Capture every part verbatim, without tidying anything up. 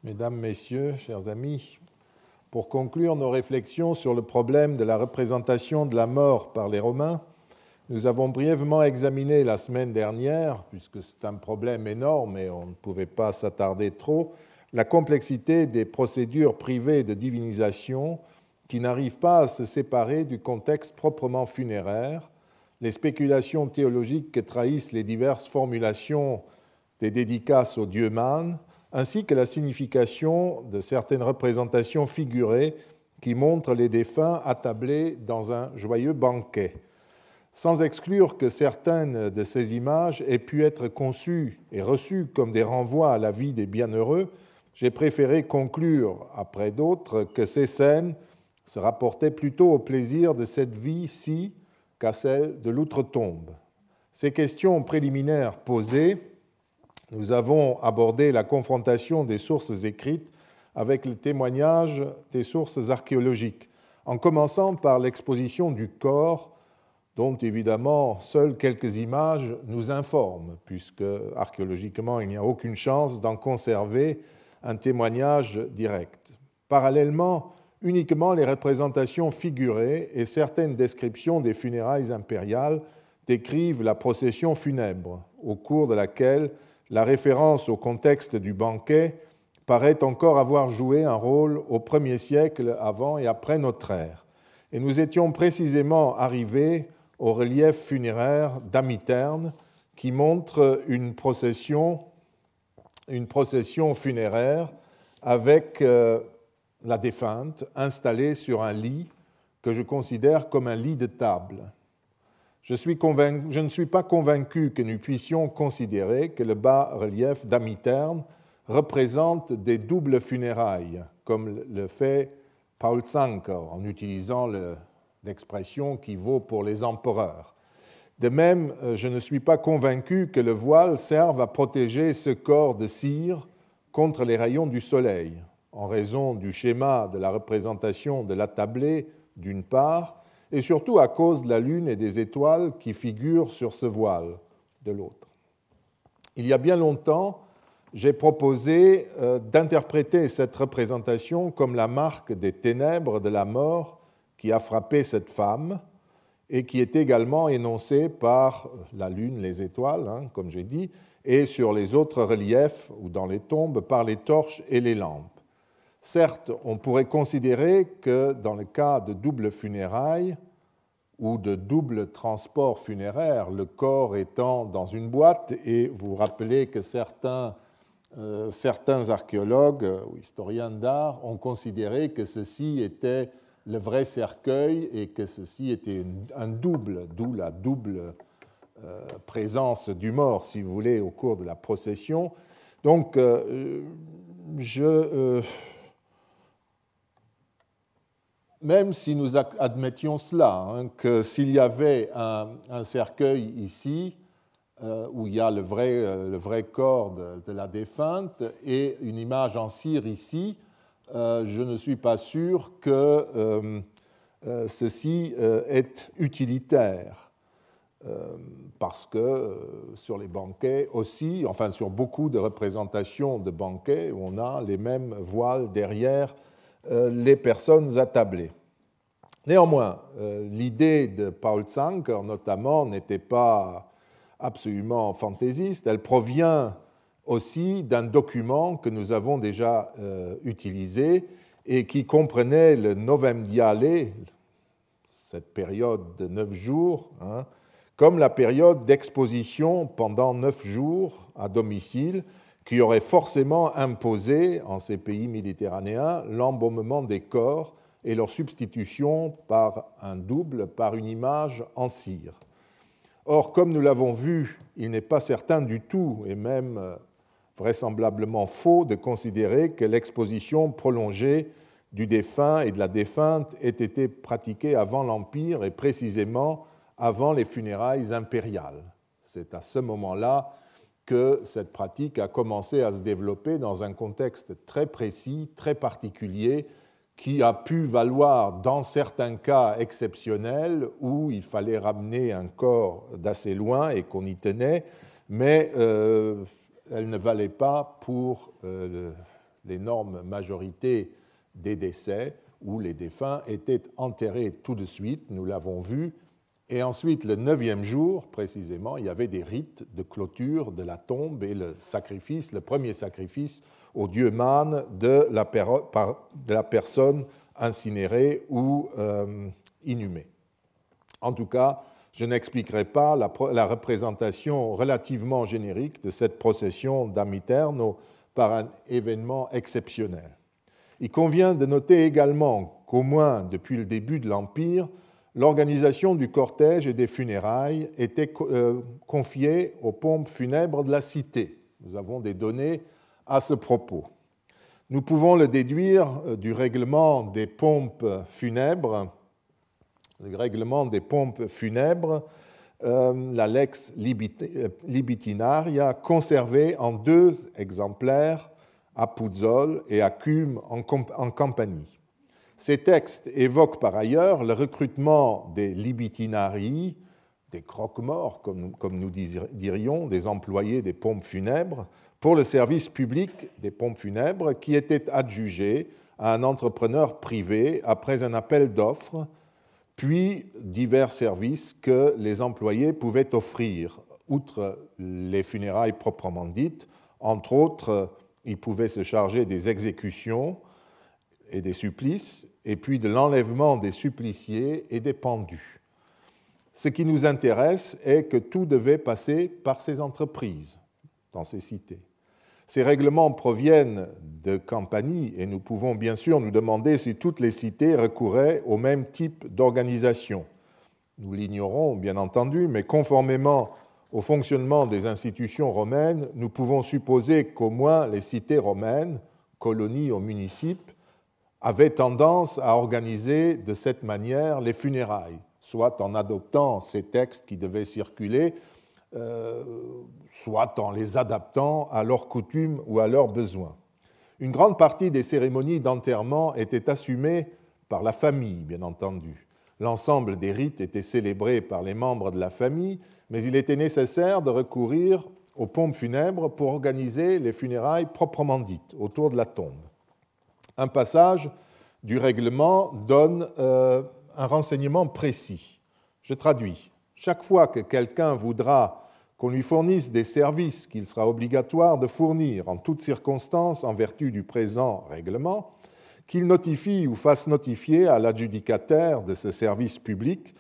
Mesdames, Messieurs, chers amis, pour conclure nos réflexions sur le problème de la représentation de la mort par les Romains, nous avons brièvement examiné la semaine dernière, puisque c'est un problème énorme et on ne pouvait pas s'attarder trop, la complexité des procédures privées de divinisation qui n'arrivent pas à se séparer du contexte proprement funéraire, les spéculations théologiques que trahissent les diverses formulations des dédicaces aux dieux mânes, ainsi que la signification de certaines représentations figurées qui montrent les défunts attablés dans un joyeux banquet. Sans exclure que certaines de ces images aient pu être conçues et reçues comme des renvois à la vie des bienheureux, j'ai préféré conclure, après d'autres, que ces scènes se rapportaient plutôt au plaisir de cette vie-ci qu'à celle de l'outre-tombe. Ces questions préliminaires posées, nous avons abordé la confrontation des sources écrites avec le témoignage des sources archéologiques, en commençant par l'exposition du corps, dont évidemment seules quelques images nous informent, puisque archéologiquement il n'y a aucune chance d'en conserver un témoignage direct. Parallèlement, uniquement les représentations figurées et certaines descriptions des funérailles impériales décrivent la procession funèbre, au cours de laquelle la référence au contexte du banquet paraît encore avoir joué un rôle au premier siècle avant et après notre ère. Et nous étions précisément arrivés au relief funéraire d'Amiterne qui montre une procession, une procession funéraire avec euh, la défunte installée sur un lit que je considère comme un lit de table. Je, suis convaincu, je ne suis pas convaincu que nous puissions considérer que le bas-relief d'Amiterne représente des doubles funérailles, comme le fait Paul Zanker en utilisant le l'expression qui vaut pour les empereurs. De même, je ne suis pas convaincu que le voile serve à protéger ce corps de cire contre les rayons du soleil, en raison du schéma de la représentation de l'attablé d'une part, et surtout à cause de la lune et des étoiles qui figurent sur ce voile de l'autre. Il y a bien longtemps, j'ai proposé d'interpréter cette représentation comme la marque des ténèbres de la mort qui a frappé cette femme et qui est également énoncée par la lune, les étoiles, hein, comme j'ai dit, et sur les autres reliefs ou dans les tombes par les torches et les lampes. Certes, on pourrait considérer que dans le cas de double funérailles ou de double transport funéraire, le corps étant dans une boîte, et vous vous rappelez que certains, euh, certains archéologues ou historiens d'art ont considéré que ceci était le vrai cercueil et que ceci était un double, d'où la double euh, présence du mort, si vous voulez, au cours de la procession. Donc, euh, je, euh, même si nous admettions cela, hein, que s'il y avait un, un cercueil ici, euh, où il y a le vrai, euh, le vrai corps de, de la défunte, et une image en cire ici, Euh, je ne suis pas sûr que euh, euh, ceci euh, est utilitaire, euh, parce que euh, sur les banquets aussi, enfin sur beaucoup de représentations de banquets, on a les mêmes voiles derrière euh, les personnes attablées. Néanmoins, euh, l'idée de Paul Zanker, notamment, n'était pas absolument fantaisiste, elle provient aussi d'un document que nous avons déjà euh, utilisé et qui comprenait le Novem Diale, cette période de neuf jours, hein, comme la période d'exposition pendant neuf jours à domicile qui aurait forcément imposé, en ces pays méditerranéens, l'embaumement des corps et leur substitution par un double, par une image en cire. Or, comme nous l'avons vu, il n'est pas certain du tout, et même vraisemblablement faux, de considérer que l'exposition prolongée du défunt et de la défunte ait été pratiquée avant l'Empire et précisément avant les funérailles impériales. C'est à ce moment-là que cette pratique a commencé à se développer dans un contexte très précis, très particulier, qui a pu valoir dans certains cas exceptionnels où il fallait ramener un corps d'assez loin et qu'on y tenait, mais euh, elle ne valait pas pour euh, l'énorme majorité des décès où les défunts étaient enterrés tout de suite, nous l'avons vu, et ensuite le neuvième jour, précisément, il y avait des rites de clôture de la tombe et le sacrifice, le premier sacrifice au dieu Man de la, per- par, de la personne incinérée ou euh, inhumée. En tout cas, je n'expliquerai pas la, la représentation relativement générique de cette procession d'âme éterne par un événement exceptionnel. Il convient de noter également qu'au moins depuis le début de l'Empire, l'organisation du cortège et des funérailles était confiée aux pompes funèbres de la cité. Nous avons des données à ce propos. Nous pouvons le déduire du règlement des pompes funèbres, le règlement des pompes funèbres, euh, la Lex Libitinaria, conservée en deux exemplaires à Puzzol et à Cumes en, en Campanie. Ces textes évoquent par ailleurs le recrutement des libitinarii, des croque-morts, comme, comme nous dirions, des employés des pompes funèbres, pour le service public des pompes funèbres qui étaient adjugés à un entrepreneur privé après un appel d'offres, puis divers services que les employés pouvaient offrir, outre les funérailles proprement dites. Entre autres, ils pouvaient se charger des exécutions et des supplices, et puis de l'enlèvement des suppliciés et des pendus. Ce qui nous intéresse est que tout devait passer par ces entreprises dans ces cités. Ces règlements proviennent de Campanie et nous pouvons bien sûr nous demander si toutes les cités recouraient au même type d'organisation. Nous l'ignorons bien entendu, mais conformément au fonctionnement des institutions romaines, nous pouvons supposer qu'au moins les cités romaines, colonies ou municipes, avaient tendance à organiser de cette manière les funérailles, soit en adoptant ces textes qui devaient circuler, euh, soit en les adaptant à leurs coutumes ou à leurs besoins. Une grande partie des cérémonies d'enterrement étaient assumées par la famille, bien entendu. L'ensemble des rites étaient célébrés par les membres de la famille, mais il était nécessaire de recourir aux pompes funèbres pour organiser les funérailles proprement dites, autour de la tombe. Un passage du règlement donne euh, un renseignement précis. Je traduis. Chaque fois que quelqu'un voudra qu'on lui fournisse des services qu'il sera obligatoire de fournir en toutes circonstances en vertu du présent règlement, qu'il notifie ou fasse notifier à l'adjudicataire de ce service public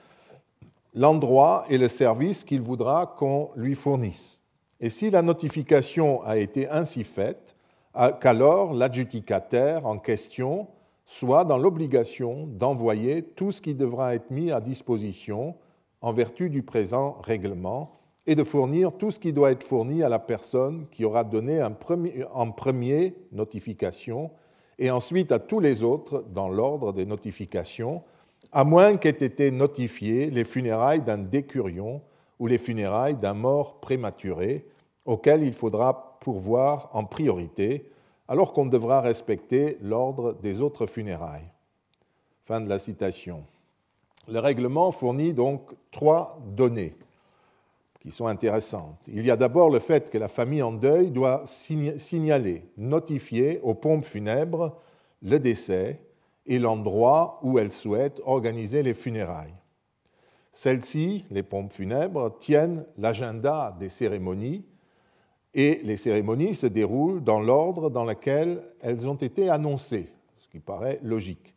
l'endroit et le service qu'il voudra qu'on lui fournisse. Et si la notification a été ainsi faite, qu'alors l'adjudicataire en question soit dans l'obligation d'envoyer tout ce qui devra être mis à disposition en vertu du présent règlement et de fournir tout ce qui doit être fourni à la personne qui aura donné un premier, en premier notification et ensuite à tous les autres dans l'ordre des notifications, à moins qu'aient été notifiées les funérailles d'un décurion ou les funérailles d'un mort prématuré, auxquelles il faudra pourvoir en priorité, alors qu'on devra respecter l'ordre des autres funérailles. Fin de la citation. Le règlement fournit donc trois données qui sont intéressantes. Il y a d'abord le fait que la famille en deuil doit signaler, notifier aux pompes funèbres le décès et l'endroit où elle souhaite organiser les funérailles. Celles-ci, les pompes funèbres, tiennent l'agenda des cérémonies et les cérémonies se déroulent dans l'ordre dans lequel elles ont été annoncées, ce qui paraît logique.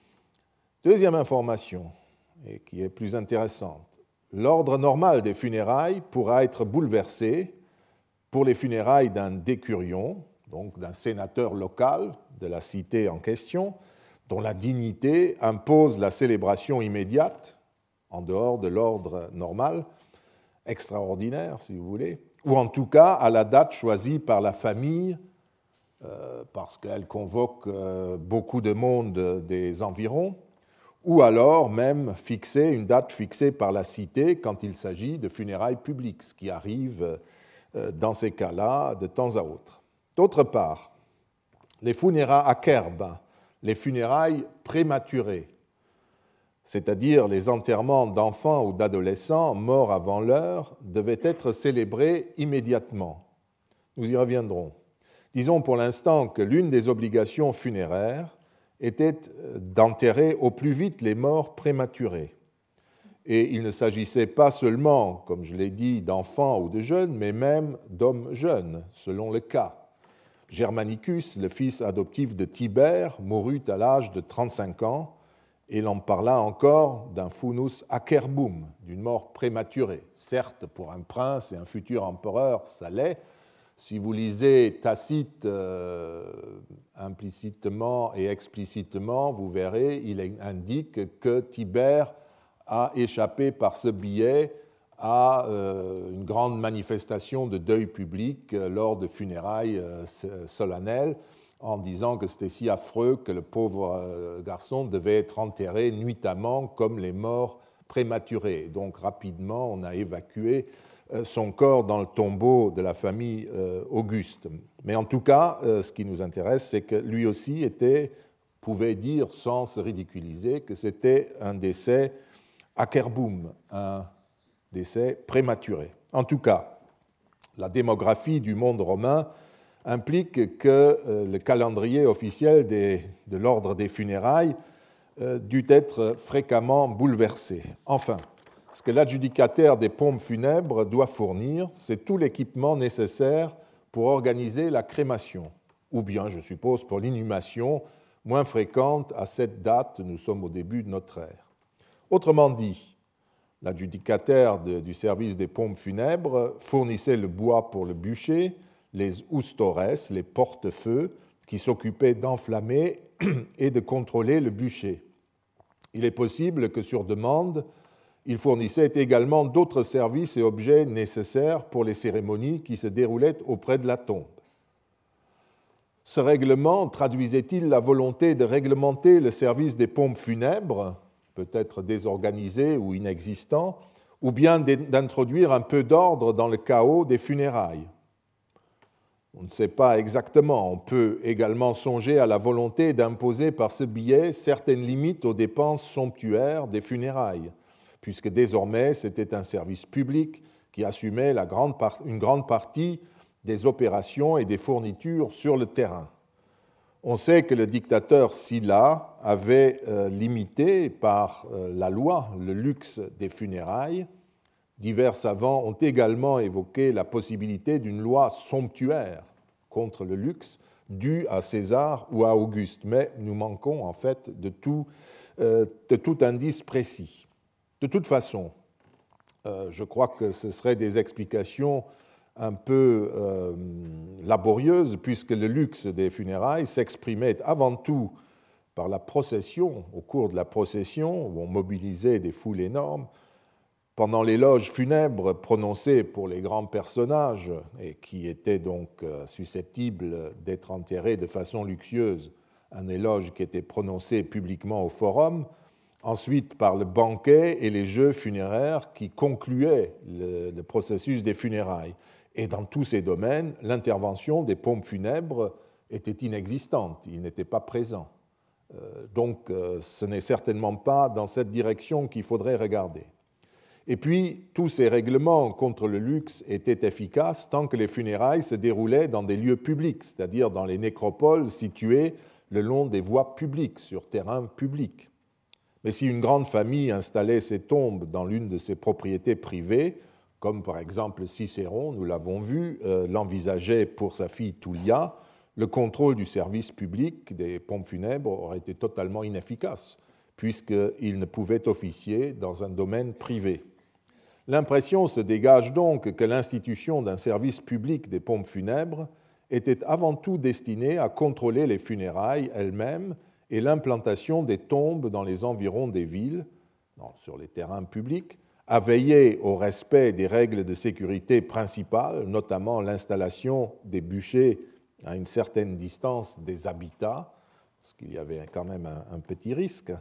Deuxième information, et qui est plus intéressante, l'ordre normal des funérailles pourra être bouleversé pour les funérailles d'un décurion, donc d'un sénateur local de la cité en question, dont la dignité impose la célébration immédiate, en dehors de l'ordre normal, extraordinaire si vous voulez, ou en tout cas à la date choisie par la famille, euh, parce qu'elle convoque euh, beaucoup de monde des environs, ou alors même fixer une date fixée par la cité quand il s'agit de funérailles publiques, ce qui arrive euh, dans ces cas-là de temps à autre. D'autre part, les funéra acerba, les funérailles prématurées, c'est-à-dire les enterrements d'enfants ou d'adolescents morts avant l'heure, devaient être célébrés immédiatement. Nous y reviendrons. Disons pour l'instant que l'une des obligations funéraires était d'enterrer au plus vite les morts prématurés. Et il ne s'agissait pas seulement, comme je l'ai dit, d'enfants ou de jeunes, mais même d'hommes jeunes, selon le cas. Germanicus, le fils adoptif de Tibère, mourut à l'âge de trente-cinq ans, et l'on parla encore d'un funus acerbum, d'une mort prématurée. Certes, pour un prince et un futur empereur, ça l'est. Si vous lisez Tacite euh, implicitement et explicitement, vous verrez, il indique que Tibère a échappé par ce biais à euh, une grande manifestation de deuil public euh, lors de funérailles euh, solennelles, en disant que c'était si affreux que le pauvre euh, garçon devait être enterré nuitamment comme les morts prématurés. Donc rapidement, on a évacué euh, son corps dans le tombeau de la famille euh, Auguste. Mais en tout cas, euh, ce qui nous intéresse, c'est que lui aussi était, pouvait dire sans se ridiculiser, que c'était un décès acerbum, un décès prématuré. En tout cas, la démographie du monde romain implique que euh, le calendrier officiel des, de l'ordre des funérailles euh, dut être fréquemment bouleversé. Enfin, ce que l'adjudicataire des pompes funèbres doit fournir, c'est tout l'équipement nécessaire pour organiser la crémation, ou bien, je suppose, pour l'inhumation, moins fréquente à cette date, nous sommes au début de notre ère. Autrement dit, l'adjudicataire de, du service des pompes funèbres fournissait le bois pour le bûcher, les oustores, les porte-feux, qui s'occupaient d'enflammer et de contrôler le bûcher. Il est possible que, sur demande, il fournissait également d'autres services et objets nécessaires pour les cérémonies qui se déroulaient auprès de la tombe. Ce règlement traduisait-il la volonté de réglementer le service des pompes funèbres, peut-être désorganisé ou inexistant, ou bien d'introduire un peu d'ordre dans le chaos des funérailles? On ne sait pas exactement. On peut également songer à la volonté d'imposer par ce biais certaines limites aux dépenses somptuaires des funérailles, puisque désormais c'était un service public qui assumait la grande part, une grande partie des opérations et des fournitures sur le terrain. On sait que le dictateur Sylla avait euh, limité par euh, la loi le luxe des funérailles. Divers savants ont également évoqué la possibilité d'une loi somptuaire contre le luxe due à César ou à Auguste, mais nous manquons en fait de tout, euh, de tout indice précis. De toute façon, euh, je crois que ce seraient des explications un peu euh, laborieuses, puisque le luxe des funérailles s'exprimait avant tout par la procession, au cours de la procession, où on mobilisait des foules énormes, pendant l'éloge funèbre prononcé pour les grands personnages, et qui étaient donc susceptibles d'être enterrés de façon luxueuse, un éloge qui était prononcé publiquement au forum, ensuite par le banquet et les jeux funéraires qui concluaient le, le processus des funérailles. Et dans tous ces domaines, l'intervention des pompes funèbres était inexistante, ils n'étaient pas présents. Euh, donc euh, ce n'est certainement pas dans cette direction qu'il faudrait regarder. Et puis, tous ces règlements contre le luxe étaient efficaces tant que les funérailles se déroulaient dans des lieux publics, c'est-à-dire dans les nécropoles situées le long des voies publiques, sur terrain public. Mais si une grande famille installait ses tombes dans l'une de ses propriétés privées, comme par exemple Cicéron, nous l'avons vu, euh, l'envisageait pour sa fille Tullia, le contrôle du service public des pompes funèbres aurait été totalement inefficace, puisqu'il ne pouvait officier dans un domaine privé. L'impression se dégage donc que l'institution d'un service public des pompes funèbres était avant tout destinée à contrôler les funérailles elles-mêmes et l'implantation des tombes dans les environs des villes, non, sur les terrains publics, à veiller au respect des règles de sécurité principales, notamment l'installation des bûchers à une certaine distance des habitats, parce qu'il y avait quand même un, un petit risque,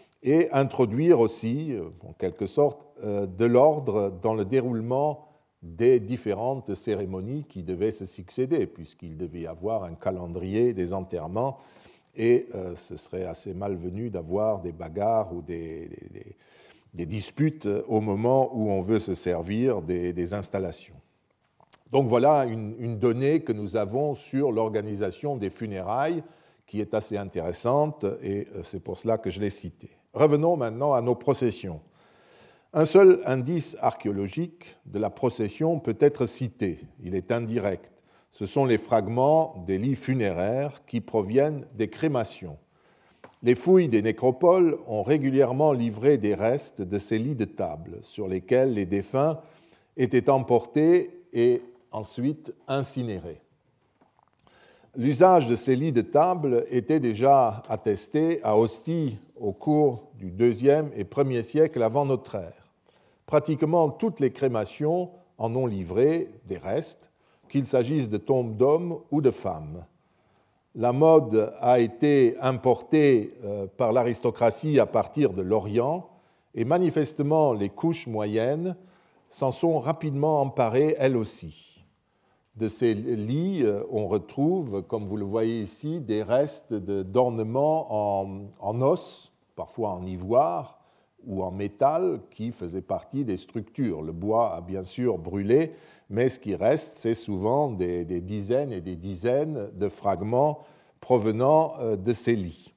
et introduire aussi, en quelque sorte, de l'ordre dans le déroulement des différentes cérémonies qui devaient se succéder, puisqu'il devait y avoir un calendrier des enterrements, et ce serait assez malvenu d'avoir des bagarres ou des, des, des disputes au moment où on veut se servir des, des installations. Donc voilà une, une donnée que nous avons sur l'organisation des funérailles qui est assez intéressante et c'est pour cela que je l'ai citée. Revenons maintenant à nos processions. Un seul indice archéologique de la procession peut être cité, il est indirect. Ce sont les fragments des lits funéraires qui proviennent des crémations. Les fouilles des nécropoles ont régulièrement livré des restes de ces lits de table sur lesquels les défunts étaient emportés et ensuite incinérés. L'usage de ces lits de table était déjà attesté à Ostie au cours du deuxième et premier siècle avant notre ère. Pratiquement toutes les crémations en ont livré des restes, qu'il s'agisse de tombes d'hommes ou de femmes. La mode a été importée par l'aristocratie à partir de l'Orient et manifestement les couches moyennes s'en sont rapidement emparées elles aussi. De ces lits, on retrouve, comme vous le voyez ici, des restes d'ornements en, en os, parfois en ivoire ou en métal, qui faisaient partie des structures. Le bois a bien sûr brûlé, mais ce qui reste, c'est souvent des, des dizaines et des dizaines de fragments provenant de ces lits.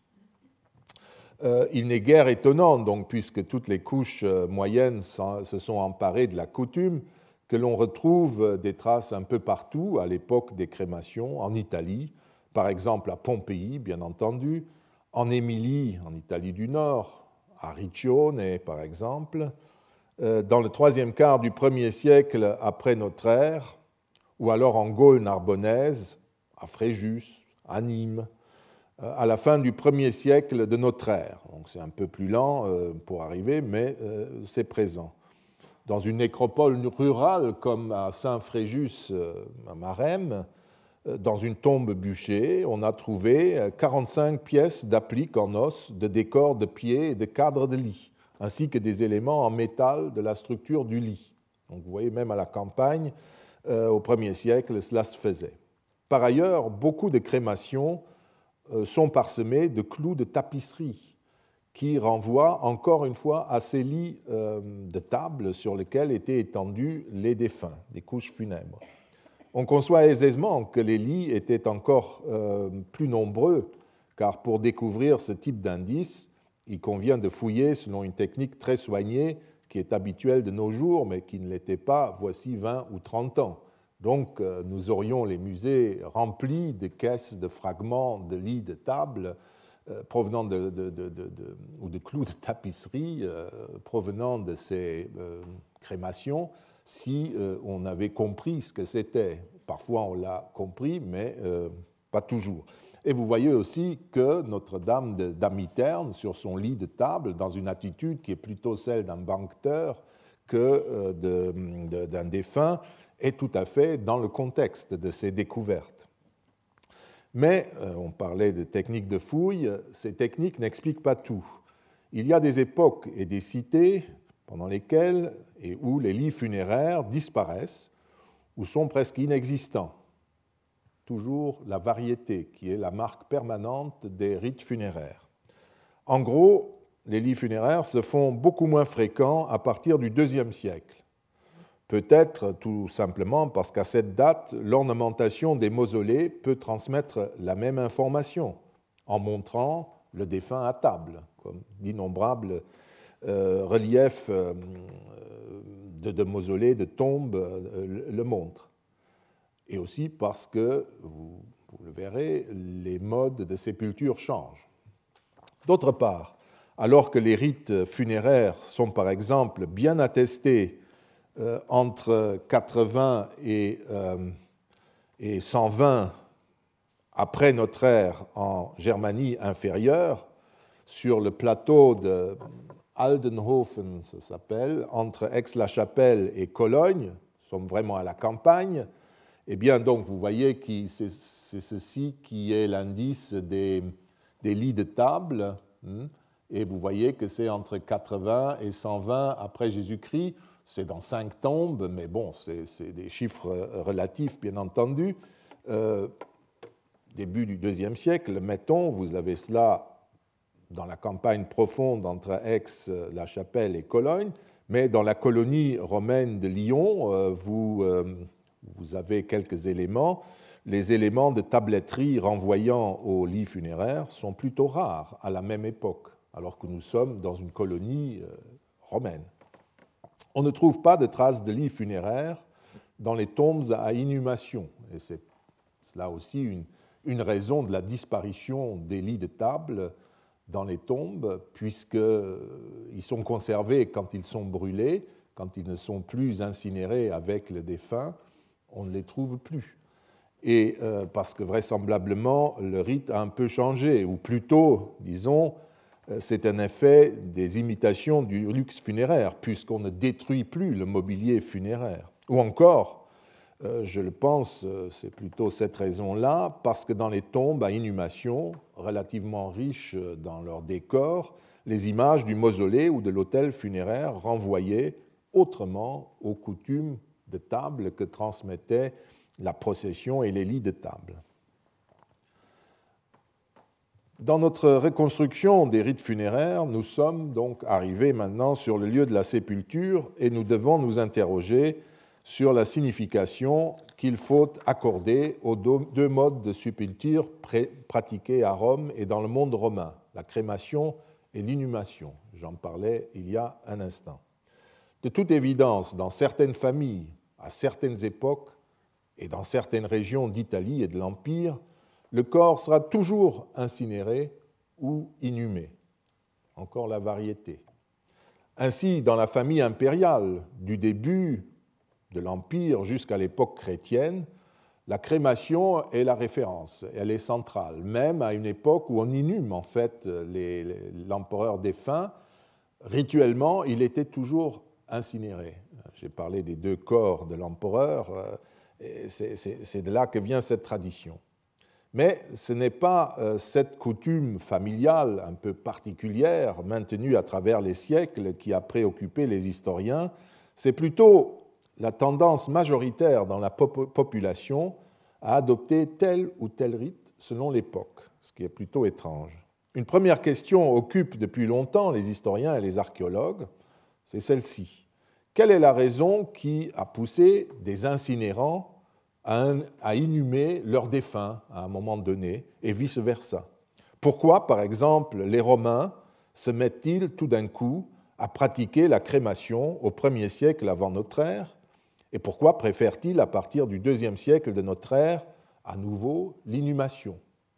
Euh, il n'est guère étonnant, donc, puisque toutes les couches moyennes se sont emparées de la coutume, que l'on retrouve des traces un peu partout à l'époque des crémations, en Italie, par exemple à Pompéi, bien entendu, en Émilie, en Italie du Nord, à Riccione, par exemple, dans le troisième quart du premier siècle après notre ère, ou alors en Gaule narbonnaise, à Fréjus, à Nîmes, à la fin du premier siècle de notre ère. Donc c'est un peu plus lent pour arriver, mais c'est présent. Dans une nécropole rurale comme à Saint-Fréjus, à Marème, dans une tombe bûchée, on a trouvé quarante-cinq pièces d'appliques en os, de décors de pieds et de cadres de lit, ainsi que des éléments en métal de la structure du lit. Donc vous voyez, même à la campagne, euh, au premier siècle, cela se faisait. Par ailleurs, beaucoup de crémations euh, sont parsemées de clous de tapisserie qui renvoient encore une fois à ces lits euh, de table sur lesquels étaient étendus les défunts, des couches funèbres. On conçoit aisément que les lits étaient encore euh, plus nombreux, car pour découvrir ce type d'indice, il convient de fouiller selon une technique très soignée qui est habituelle de nos jours, mais qui ne l'était pas voici vingt ou trente ans. Donc euh, nous aurions les musées remplis de caisses de fragments de lits de table euh, provenant de, de, de, de, de, ou de clous de tapisserie euh, provenant de ces euh, crémations, si euh, on avait compris ce que c'était. Parfois on l'a compris, mais euh, pas toujours. Et vous voyez aussi que Notre-Dame d'Amiterne, sur son lit de table, dans une attitude qui est plutôt celle d'un banqueteur que de, de, d'un défunt, est tout à fait dans le contexte de ces découvertes. Mais, euh, on parlait de techniques de fouille, ces techniques n'expliquent pas tout. Il y a des époques et des cités pendant lesquelles et où les lits funéraires disparaissent ou sont presque inexistants. Toujours la variété qui est la marque permanente des rites funéraires. En gros, les lits funéraires se font beaucoup moins fréquents à partir du deuxième siècle. Peut-être tout simplement parce qu'à cette date, l'ornementation des mausolées peut transmettre la même information en montrant le défunt à table, comme d'innombrables euh, reliefs euh, de, de mausolées, de tombes euh, le montrent. Et aussi parce que, vous, vous le verrez, les modes de sépulture changent. D'autre part, alors que les rites funéraires sont par exemple bien attestés euh, entre quatre-vingts et, euh, et cent vingt après notre ère en Germanie inférieure, sur le plateau de Aldenhofen, ça s'appelle, entre Aix-la-Chapelle et Cologne, nous sommes vraiment à la campagne. Eh bien, donc, vous voyez que c'est ceci qui est l'indice des, des lits de table, et vous voyez que c'est entre quatre-vingts et cent vingt après Jésus-Christ. C'est dans cinq tombes, mais bon, c'est des chiffres relatifs, bien entendu. Euh, début du deuxième siècle, mettons, vous avez cela dans la campagne profonde entre Aix, La Chapelle et Cologne, mais dans la colonie romaine de Lyon, vous vous avez quelques éléments. Les éléments de tabletterie renvoyant au lit funéraire sont plutôt rares à la même époque, alors que nous sommes dans une colonie romaine. On ne trouve pas de traces de lits funéraires dans les tombes à inhumation, et c'est là aussi une, une raison de la disparition des lits de table dans les tombes, puisqu'ils sont conservés quand ils sont brûlés, quand ils ne sont plus incinérés avec le défunt, on ne les trouve plus. Et euh, parce que vraisemblablement, le rite a un peu changé, ou plutôt, disons, c'est un effet des imitations du luxe funéraire, puisqu'on ne détruit plus le mobilier funéraire. Ou encore, euh, je le pense, c'est plutôt cette raison-là, parce que dans les tombes à inhumation, relativement riches dans leur décor, les images du mausolée ou de l'autel funéraire renvoyaient autrement aux coutumes de table que transmettaient la procession et les lits de table. Dans notre reconstruction des rites funéraires, nous sommes donc arrivés maintenant sur le lieu de la sépulture et nous devons nous interroger sur la signification qu'il faut accorder aux deux modes de sépulture pratiqués à Rome et dans le monde romain, la crémation et l'inhumation. J'en parlais il y a un instant. De toute évidence, dans certaines familles, à certaines époques et dans certaines régions d'Italie et de l'Empire, le corps sera toujours incinéré ou inhumé. Encore la variété. Ainsi, dans la famille impériale, du début de l'Empire jusqu'à l'époque chrétienne, la crémation est la référence, elle est centrale, même à une époque où on inhume en fait les, les, l'empereur défunt. Rituellement, il était toujours incinéré. J'ai parlé des deux corps de l'empereur, c'est, c'est, c'est de là que vient cette tradition. Mais ce n'est pas cette coutume familiale un peu particulière, maintenue à travers les siècles, qui a préoccupé les historiens, c'est plutôt la tendance majoritaire dans la population à adopter tel ou tel rite selon l'époque, ce qui est plutôt étrange. Une première question occupe depuis longtemps les historiens et les archéologues, c'est celle-ci. Quelle est la raison qui a poussé des incinérants à inhumer leurs défunts à un moment donné, et vice-versa? Pourquoi, par exemple, les Romains se mettent-ils tout d'un coup à pratiquer la crémation au premier siècle avant notre ère, et pourquoi préfèrent-ils, à partir du deuxième siècle de notre ère, à nouveau l'inhumation?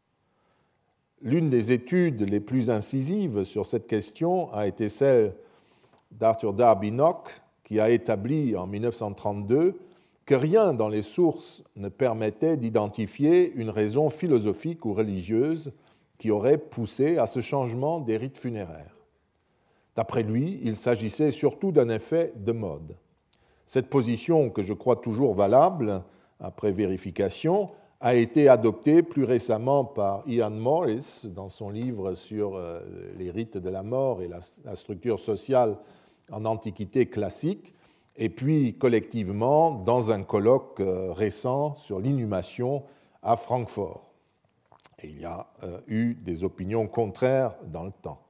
L'une des études les plus incisives sur cette question a été celle d'Arthur Darby Nock, qui a établi en mille neuf cent trente-deux que rien dans les sources ne permettait d'identifier une raison philosophique ou religieuse qui aurait poussé à ce changement des rites funéraires. D'après lui, il s'agissait surtout d'un effet de mode. Cette position, que je crois toujours valable, après vérification, a été adoptée plus récemment par Ian Morris dans son livre sur les rites de la mort et la structure sociale en Antiquité classique, et puis collectivement dans un colloque récent sur l'inhumation à Francfort. Et il y a eu des opinions contraires dans le temps.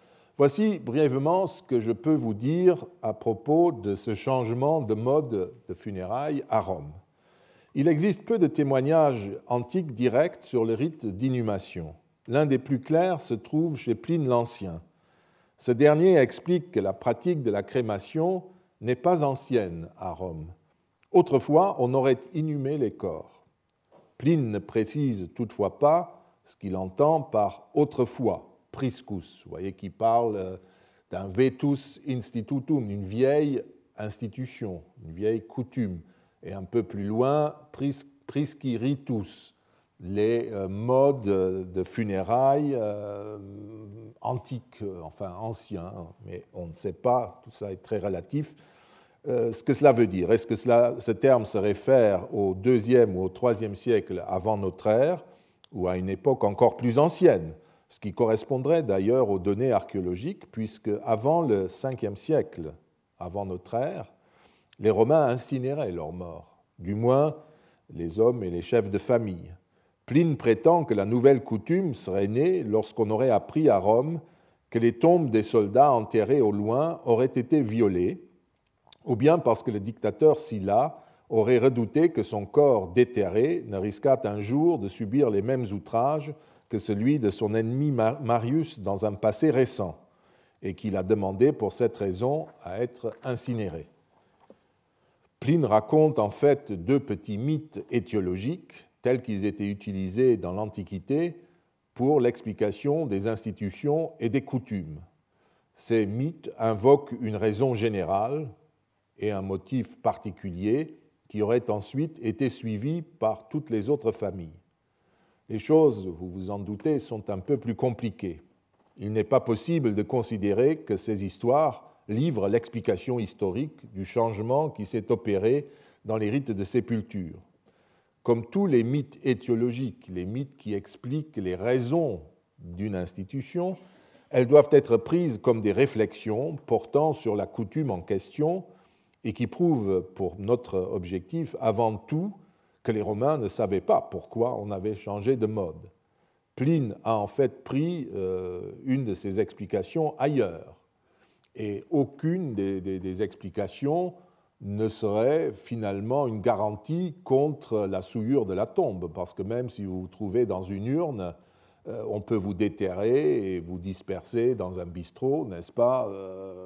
Voici brièvement ce que je peux vous dire à propos de ce changement de mode de funérailles à Rome. Il existe peu de témoignages antiques directs sur le rite d'inhumation. L'un des plus clairs se trouve chez Pline l'Ancien. Ce dernier explique que la pratique de la crémation n'est pas ancienne à Rome. Autrefois, on aurait inhumé les corps. Pline ne précise toutefois pas ce qu'il entend par « autrefois », priscus, vous voyez, qui parle d'un vetus institutum, une vieille institution, une vieille coutume. Et un peu plus loin, pris, prisci ritus, les euh, modes de funérailles euh, antiques, enfin anciens, mais on ne sait pas, tout ça est très relatif, euh, ce que cela veut dire. Est-ce que cela, ce terme se réfère au deuxième ou au troisième siècle avant notre ère, ou à une époque encore plus ancienne, ce qui correspondrait d'ailleurs aux données archéologiques, puisque avant le cinquième siècle avant notre ère, les Romains incinéraient leurs morts, du moins les hommes et les chefs de famille. Pline prétend que la nouvelle coutume serait née lorsqu'on aurait appris à Rome que les tombes des soldats enterrés au loin auraient été violées, ou bien parce que le dictateur Sylla aurait redouté que son corps déterré ne risquât un jour de subir les mêmes outrages que celui de son ennemi Marius dans un passé récent, et qu'il a demandé pour cette raison à être incinéré. Pline raconte en fait deux petits mythes étiologiques tels qu'ils étaient utilisés dans l'Antiquité pour l'explication des institutions et des coutumes. Ces mythes invoquent une raison générale et un motif particulier qui aurait ensuite été suivi par toutes les autres familles. Les choses, vous vous en doutez, sont un peu plus compliquées. Il n'est pas possible de considérer que ces histoires livrent l'explication historique du changement qui s'est opéré dans les rites de sépulture. Comme tous les mythes étiologiques, les mythes qui expliquent les raisons d'une institution, elles doivent être prises comme des réflexions portant sur la coutume en question et qui prouvent pour notre objectif avant tout que les Romains ne savaient pas pourquoi on avait changé de mode. Pline a en fait pris euh, une de ces explications ailleurs, et aucune des, des, des explications ne serait finalement une garantie contre la souillure de la tombe, parce que même si vous vous trouvez dans une urne, euh, on peut vous déterrer et vous disperser dans un bistrot, n'est-ce pas, euh,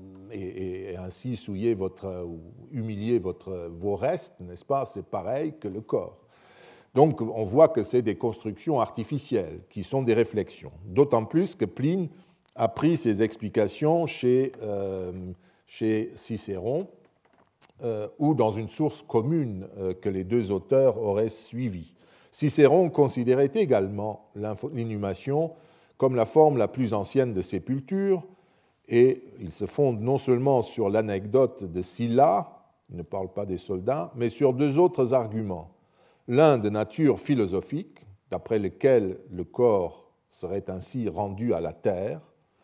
et, et ainsi souiller votre, ou humilier votre, vos restes, n'est-ce pas, c'est pareil que le corps. Donc on voit que c'est des constructions artificielles qui sont des réflexions, d'autant plus que Pline a pris ses explications chez, euh, chez Cicéron, euh, ou dans une source commune euh, que les deux auteurs auraient suivie. Cicéron considérait également l'inhumation comme la forme la plus ancienne de sépulture, et il se fonde non seulement sur l'anecdote de Sylla, il ne parle pas des soldats, mais sur deux autres arguments. L'un de nature philosophique, d'après lequel le corps serait ainsi rendu à la terre,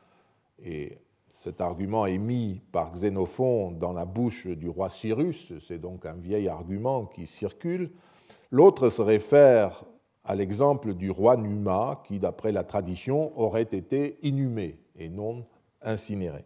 et cet argument est mis par Xénophon dans la bouche du roi Cyrus, c'est donc un vieil argument qui circule. L'autre se réfère à l'exemple du roi Numa, qui, d'après la tradition, aurait été inhumé et non incinéré.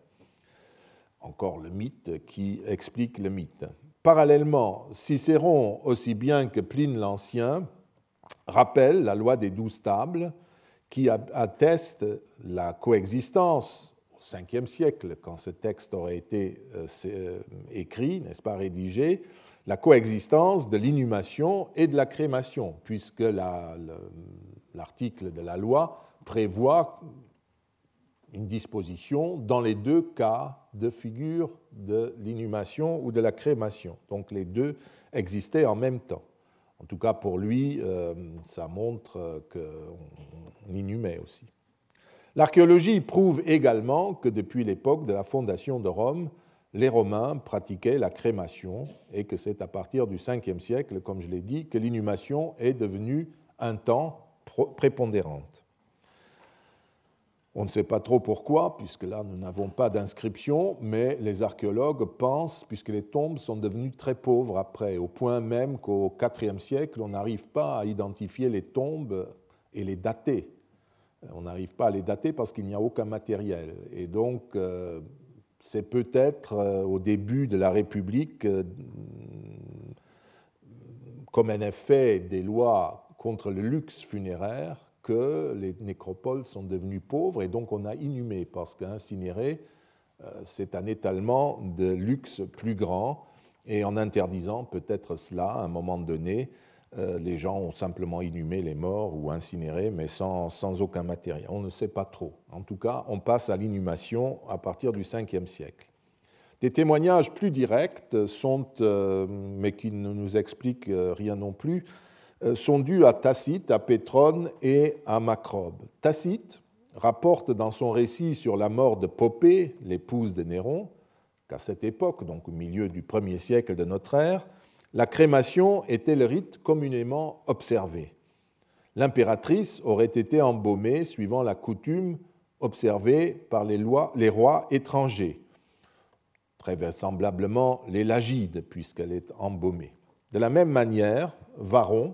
Encore le mythe qui explique le mythe. Parallèlement, Cicéron, aussi bien que Pline l'Ancien, rappelle la loi des douze tables qui atteste la coexistence au cinquième siècle, quand ce texte aurait été euh, écrit, n'est-ce pas, rédigé, la coexistence de l'inhumation et de la crémation, puisque la, le, l'article de la loi prévoit une disposition dans les deux cas de figure de l'inhumation ou de la crémation. Donc les deux existaient en même temps. En tout cas, pour lui, euh, ça montre qu'on inhumait aussi. L'archéologie prouve également que depuis l'époque de la fondation de Rome, les Romains pratiquaient la crémation et que c'est à partir du cinquième siècle, comme je l'ai dit, que l'inhumation est devenue un temps prépondérante. On ne sait pas trop pourquoi, puisque là nous n'avons pas d'inscription, mais les archéologues pensent, puisque les tombes sont devenues très pauvres après, au point même qu'au quatrième siècle, on n'arrive pas à identifier les tombes et les dater. On n'arrive pas à les dater parce qu'il n'y a aucun matériel. Et donc, euh, c'est peut-être euh, au début de la République, euh, comme un effet des lois contre le luxe funéraire, que les nécropoles sont devenues pauvres et donc on a inhumé, parce qu'incinérer, euh, c'est un étalement de luxe plus grand, et en interdisant peut-être cela à un moment donné, euh, les gens ont simplement inhumé les morts ou incinéré, mais sans, sans aucun matériel. On ne sait pas trop. En tout cas, on passe à l'inhumation à partir du cinquième siècle. Des témoignages plus directs sont, euh, mais qui ne nous expliquent rien non plus, sont dus à Tacite, à Pétrone et à Macrobe. Tacite rapporte dans son récit sur la mort de Popée, l'épouse de Néron, qu'à cette époque, donc au milieu du premier siècle de notre ère, la crémation était le rite communément observé. L'impératrice aurait été embaumée suivant la coutume observée par les, lois, les rois étrangers, très vraisemblablement les Lagides, puisqu'elle est embaumée. De la même manière, Varron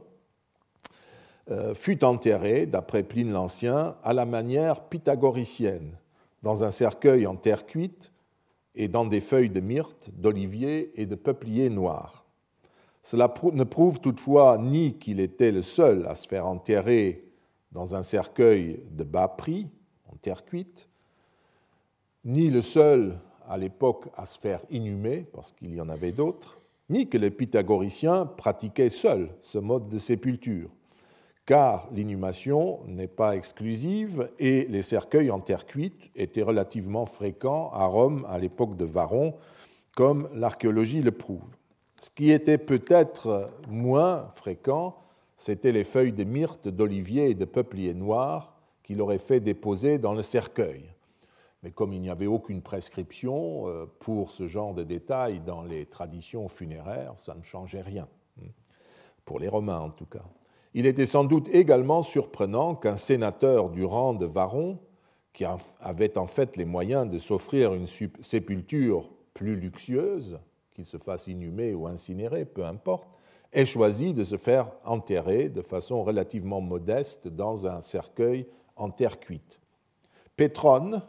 fut enterré, d'après Pline l'Ancien, à la manière pythagoricienne, dans un cercueil en terre cuite et dans des feuilles de myrte, d'olivier et de peuplier noir. Cela ne prouve toutefois ni qu'il était le seul à se faire enterrer dans un cercueil de bas prix, en terre cuite, ni le seul à l'époque à se faire inhumer, parce qu'il y en avait d'autres, ni que les pythagoriciens pratiquaient seuls ce mode de sépulture, car l'inhumation n'est pas exclusive et les cercueils en terre cuite étaient relativement fréquents à Rome à l'époque de Varron, comme l'archéologie le prouve. Ce qui était peut-être moins fréquent, c'était les feuilles de myrte, d'olivier et de peuplier noir qu'il aurait fait déposer dans le cercueil. Mais comme il n'y avait aucune prescription pour ce genre de détails dans les traditions funéraires, ça ne changeait rien, pour les Romains en tout cas. Il était sans doute également surprenant qu'un sénateur du rang de Varron, qui avait en fait les moyens de s'offrir une sépulture plus luxueuse, qu'il se fasse inhumer ou incinérer, peu importe, ait choisi de se faire enterrer de façon relativement modeste dans un cercueil en terre cuite. Pétrone,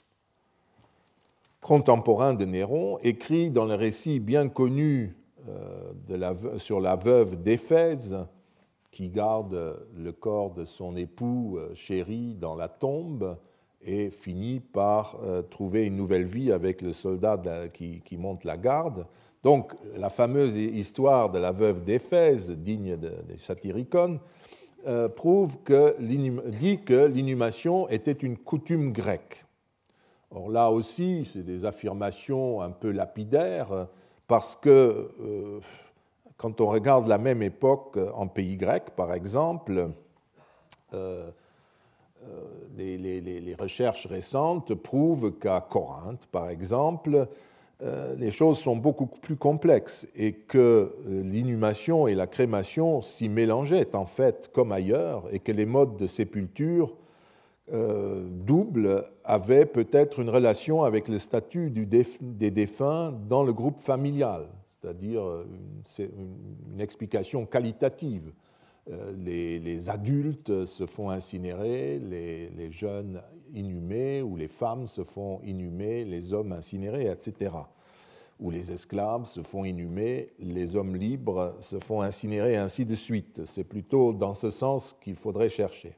contemporain de Néron, écrit dans le récit bien connu de la, sur la veuve d'Éphèse, qui garde le corps de son époux chéri dans la tombe et finit par trouver une nouvelle vie avec le soldat qui, qui monte la garde. Donc, la fameuse histoire de la veuve d'Éphèse, digne des Satyricon, euh, prouve que dit que l'inhumation était une coutume grecque. Or là aussi, c'est des affirmations un peu lapidaires, parce que euh, quand on regarde la même époque en pays grec, par exemple, euh, euh, les, les, les recherches récentes prouvent qu'à Corinthe, par exemple, euh, les choses sont beaucoup plus complexes et que l'inhumation et la crémation s'y mélangeaient en fait comme ailleurs et que les modes de sépulture euh, doubles avaient peut-être une relation avec le statut du déf- des défunts dans le groupe familial, c'est-à-dire une, une explication qualitative. Euh, les, les adultes se font incinérer, les, les jeunes inhumés, ou les femmes se font inhumer, les hommes incinérés, et cetera. Ou les esclaves se font inhumer, les hommes libres se font incinérer, et ainsi de suite. C'est plutôt dans ce sens qu'il faudrait chercher.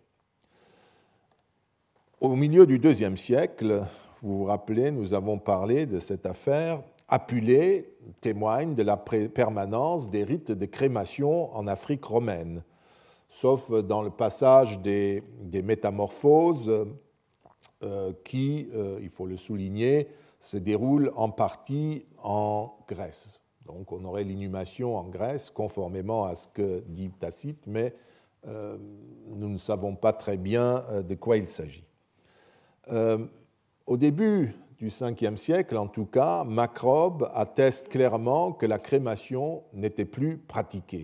Au milieu du deuxième siècle, vous vous rappelez, nous avons parlé de cette affaire. Apulée témoigne de la permanence des rites de crémation en Afrique romaine, sauf dans le passage des, des métamorphoses euh, qui, euh, il faut le souligner, se déroulent en partie en Grèce. Donc on aurait l'inhumation en Grèce, conformément à ce que dit Tacite, mais euh, nous ne savons pas très bien de quoi il s'agit. Euh, au début du cinquième siècle, en tout cas, Macrobe atteste clairement que la crémation n'était plus pratiquée.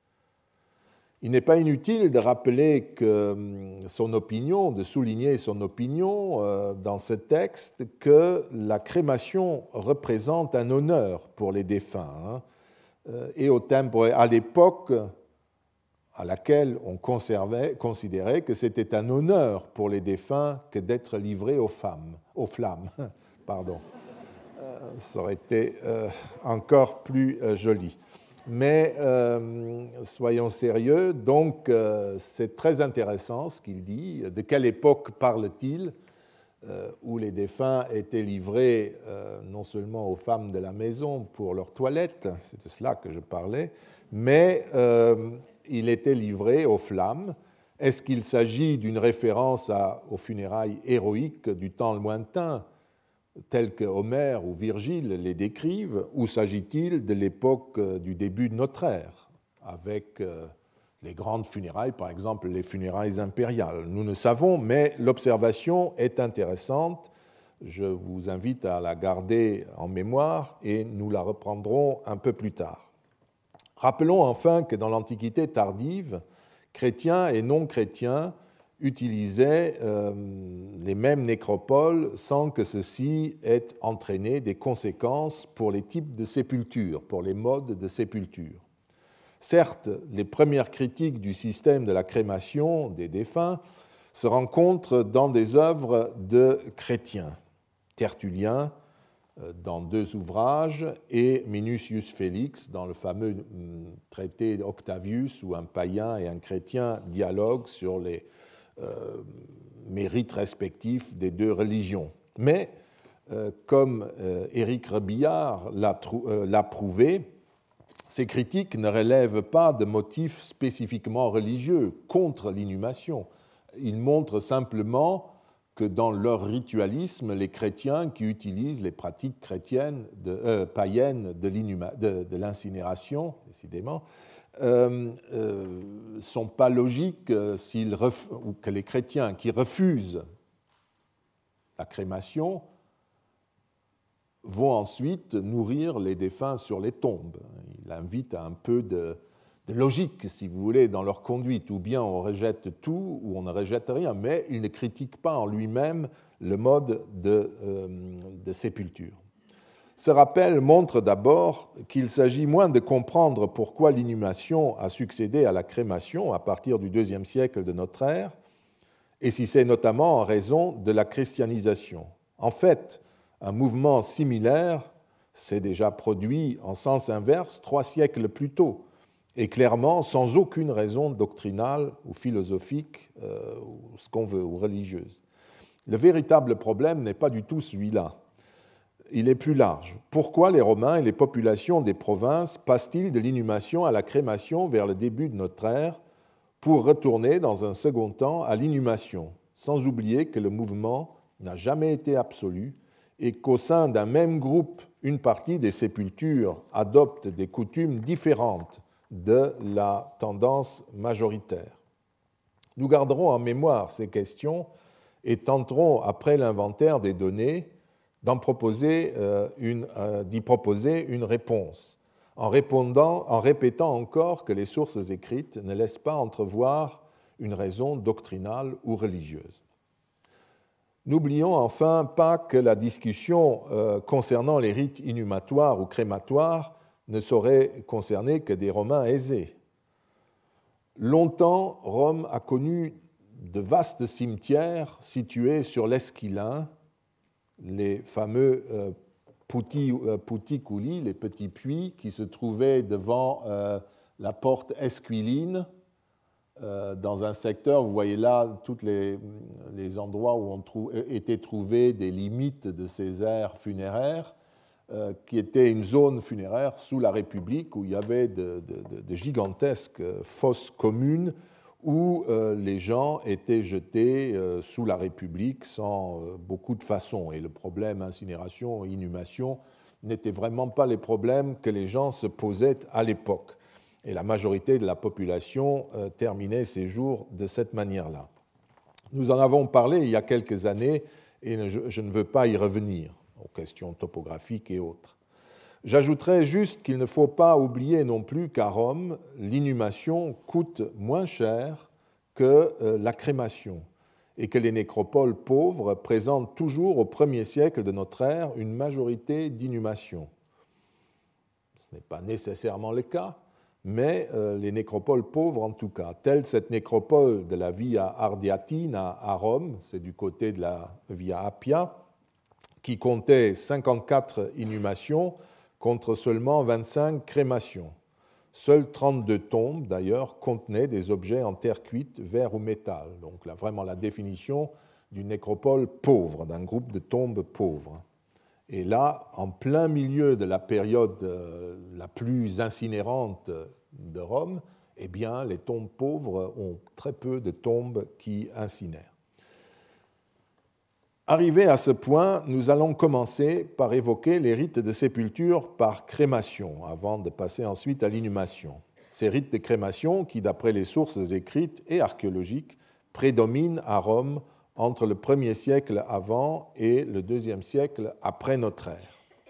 Il n'est pas inutile de rappeler que son opinion, de souligner son opinion euh, dans ce texte, que la crémation représente un honneur pour les défunts, hein, et au tempo, à l'époque à laquelle on conservait, considérait que c'était un honneur pour les défunts que d'être livrés aux femmes, aux flammes. Pardon. Euh, ça aurait été euh, encore plus euh, joli. Mais euh, soyons sérieux, donc euh, c'est très intéressant ce qu'il dit. De quelle époque parle-t-il euh, où les défunts étaient livrés euh, non seulement aux femmes de la maison pour leur toilette, c'est de cela que je parlais, mais euh, il était livré aux flammes. Est-ce qu'il s'agit d'une référence à, aux funérailles héroïques du temps lointain, tels que Homère ou Virgile les décrivent, ou s'agit-il de l'époque du début de notre ère, avec les grandes funérailles, par exemple les funérailles impériales? Nous ne savons, mais l'observation est intéressante. Je vous invite à la garder en mémoire et nous la reprendrons un peu plus tard. Rappelons enfin que dans l'Antiquité tardive, chrétiens et non-chrétiens utilisaient euh, les mêmes nécropoles sans que ceci ait entraîné des conséquences pour les types de sépulture, pour les modes de sépulture. Certes, les premières critiques du système de la crémation des défunts se rencontrent dans des œuvres de chrétiens. Tertullien dans deux ouvrages, et Minucius Félix dans le fameux traité d'Octavius, où un païen et un chrétien dialoguent sur les euh, mérites respectifs des deux religions. Mais, euh, comme euh, Éric Rebillard l'a, euh, l'a prouvé, ces critiques ne relèvent pas de motifs spécifiquement religieux contre l'inhumation. Ils montrent simplement que dans leur ritualisme, les chrétiens qui utilisent les pratiques chrétiennes de, euh, païennes de, de, de l'incinération, décidément, ne euh, euh, sont pas logiques euh, s'ils ref... ou que les chrétiens qui refusent la crémation vont ensuite nourrir les défunts sur les tombes. Il invite à un peu de, de logique, si vous voulez, dans leur conduite. Ou bien on rejette tout, ou on ne rejette rien, mais il ne critique pas en lui-même le mode de, euh, de sépulture. Ce rappel montre d'abord qu'il s'agit moins de comprendre pourquoi l'inhumation a succédé à la crémation à partir du deuxième siècle de notre ère, et si c'est notamment en raison de la christianisation. En fait, un mouvement similaire s'est déjà produit en sens inverse trois siècles plus tôt, et clairement sans aucune raison doctrinale ou philosophique, euh, ou ce qu'on veut, ou religieuse. Le véritable problème n'est pas du tout celui-là. Il est plus large. Pourquoi les Romains et les populations des provinces passent-ils de l'inhumation à la crémation vers le début de notre ère pour retourner dans un second temps à l'inhumation, sans oublier que le mouvement n'a jamais été absolu et qu'au sein d'un même groupe, une partie des sépultures adopte des coutumes différentes de la tendance majoritaire. Nous garderons en mémoire ces questions et tenterons, après l'inventaire des données, d'en proposer, euh, une, euh, d'y proposer une réponse, en, répondant, en répétant encore que les sources écrites ne laissent pas entrevoir une raison doctrinale ou religieuse. N'oublions enfin pas que la discussion euh, concernant les rites inhumatoires ou crématoires ne saurait concerner que des Romains aisés. Longtemps, Rome a connu de vastes cimetières situés sur l'Esquilin, les fameux euh, puti, euh, puticuli, les petits puits qui se trouvaient devant euh, la porte esquiline, euh, dans un secteur, vous voyez là tous les, les endroits où ont trou, été trouvées des limites de ces aires funéraires, euh, qui était une zone funéraire sous la République où il y avait de, de, de gigantesques fosses communes où euh, les gens étaient jetés euh, sous la République sans euh, beaucoup de façons. Et le problème incinération et inhumation n'étaient vraiment pas les problèmes que les gens se posaient à l'époque. Et la majorité de la population euh, terminait ses jours de cette manière-là. Nous en avons parlé il y a quelques années et je, je ne veux pas y revenir aux questions topographiques et autres. J'ajouterai juste qu'il ne faut pas oublier non plus qu'à Rome, l'inhumation coûte moins cher que la crémation et que les nécropoles pauvres présentent toujours au premier siècle de notre ère une majorité d'inhumations. Ce n'est pas nécessairement le cas, mais les nécropoles pauvres en tout cas, telle cette nécropole de la Via Ardeatina à Rome, c'est du côté de la Via Appia, qui comptait cinquante-quatre inhumations contre seulement vingt-cinq crémations. Seules trente-deux tombes, d'ailleurs, contenaient des objets en terre cuite, verre ou métal. Donc là, vraiment la définition d'une nécropole pauvre, d'un groupe de tombes pauvres. Et là, en plein milieu de la période euh, la plus incinérante de Rome, eh bien, les tombes pauvres ont très peu de tombes qui incinèrent. Arrivé à ce point, nous allons commencer par évoquer les rites de sépulture par crémation, avant de passer ensuite à l'inhumation. Ces rites de crémation qui, d'après les sources écrites et archéologiques, prédominent à Rome entre le premier siècle avant et le deuxième siècle après notre ère.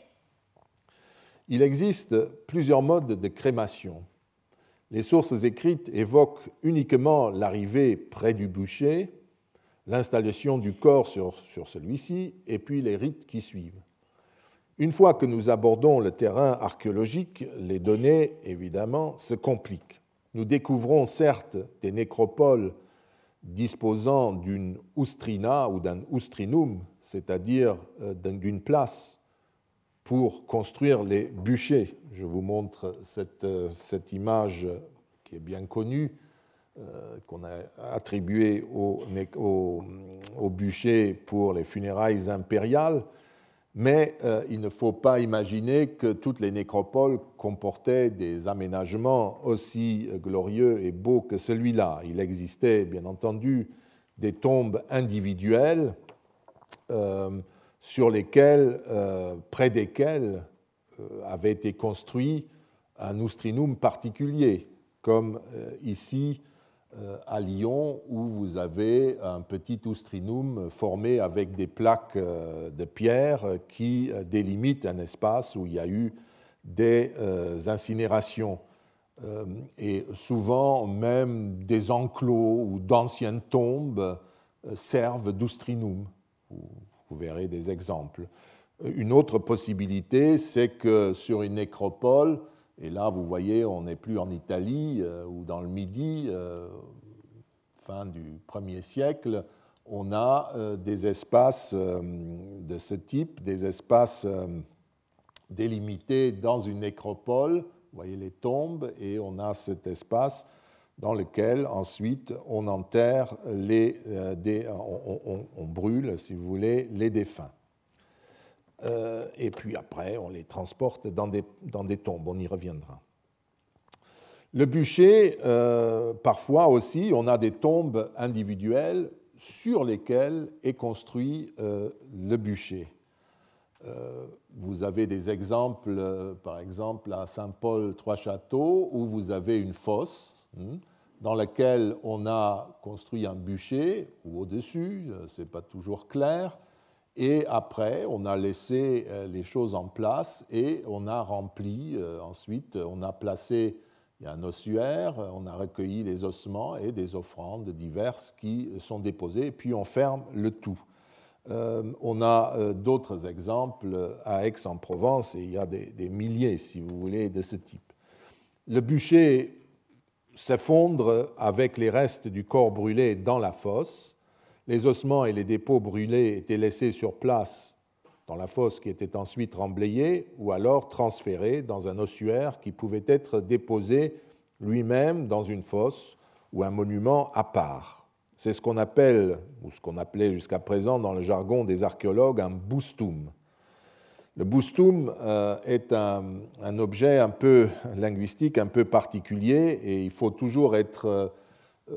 Il existe plusieurs modes de crémation. Les sources écrites évoquent uniquement l'arrivée près du bûcher, l'installation du corps sur, sur celui-ci, et puis les rites qui suivent. Une fois que nous abordons le terrain archéologique, les données, évidemment, se compliquent. Nous découvrons certes des nécropoles disposant d'une oustrina ou d'un ustrinum, c'est-à-dire d'une place pour construire les bûchers. Je vous montre cette, cette image qui est bien connue, euh, qu'on a attribuée au, au, au bûcher pour les funérailles impériales. Mais euh, il ne faut pas imaginer que toutes les nécropoles comportaient des aménagements aussi glorieux et beaux que celui-là. Il existait, bien entendu, des tombes individuelles euh, sur lesquelles, euh, près desquelles euh, avait été construit un oustrinum particulier, comme euh, ici euh, à Lyon, où vous avez un petit oustrinum formé avec des plaques euh, de pierre qui euh, délimitent un espace où il y a eu des euh, incinérations. Euh, et souvent, même des enclos ou d'anciennes tombes euh, servent d'oustrinum. Vous, vous verrez des exemples. Une autre possibilité, c'est que sur une nécropole, et là, vous voyez, on n'est plus en Italie euh, ou dans le Midi, euh, fin du premier siècle, on a euh, des espaces euh, de ce type, des espaces euh, délimités dans une nécropole. Vous voyez les tombes, et on a cet espace dans lequel, ensuite, on enterre les, euh, des, on, on, on brûle, si vous voulez, les défunts. Euh, et puis après, on les transporte dans des, dans des tombes, on y reviendra. Le bûcher, euh, parfois aussi, on a des tombes individuelles sur lesquelles est construit euh, le bûcher. Euh, vous avez des exemples, euh, par exemple à Saint-Paul-Trois-Châteaux, où vous avez une fosse hein, dans laquelle on a construit un bûcher, ou au-dessus, ce n'est pas toujours clair, et après, on a laissé les choses en place et on a rempli, ensuite, on a placé, il y a un ossuaire, on a recueilli les ossements et des offrandes diverses qui sont déposées, et puis on ferme le tout. Euh, on a d'autres exemples à Aix-en-Provence, et il y a des, des milliers, si vous voulez, de ce type. Le bûcher s'effondre avec les restes du corps brûlé dans la fosse. Les ossements et les dépôts brûlés étaient laissés sur place dans la fosse qui était ensuite remblayée ou alors transférés dans un ossuaire qui pouvait être déposé lui-même dans une fosse ou un monument à part. C'est ce qu'on appelle, ou ce qu'on appelait jusqu'à présent dans le jargon des archéologues, un boustum. Le boustum euh, est un, un objet un peu linguistique, un peu particulier, et il faut toujours être euh,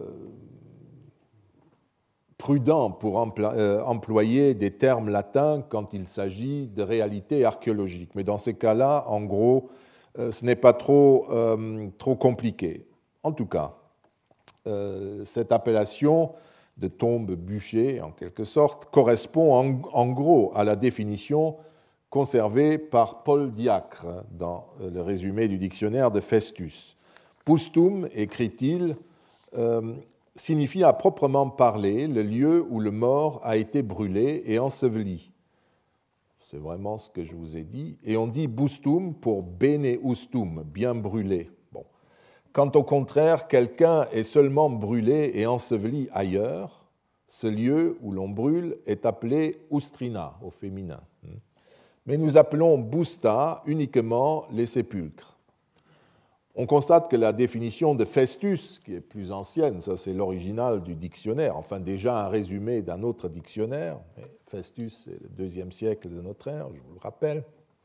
prudent pour employer des termes latins quand il s'agit de réalités archéologiques. Mais dans ces cas-là, en gros, ce n'est pas trop, euh, trop compliqué. En tout cas, euh, cette appellation de tombe bûcher, en quelque sorte, correspond en, en gros à la définition conservée par Paul Diacre dans le résumé du dictionnaire de Festus. Pustum, écrit-il, euh, signifie à proprement parler le lieu où le mort a été brûlé et enseveli. C'est vraiment ce que je vous ai dit. Et on dit bustum pour bene ustum, bien brûlé. Bon. Quand au contraire, quelqu'un est seulement brûlé et enseveli ailleurs, ce lieu où l'on brûle est appelé ustrina, au féminin. Mais nous appelons busta uniquement les sépulcres. On constate que la définition de Festus, qui est plus ancienne, ça c'est l'original du dictionnaire, enfin déjà un résumé d'un autre dictionnaire, mais Festus c'est le deuxième siècle de notre ère, je vous le rappelle,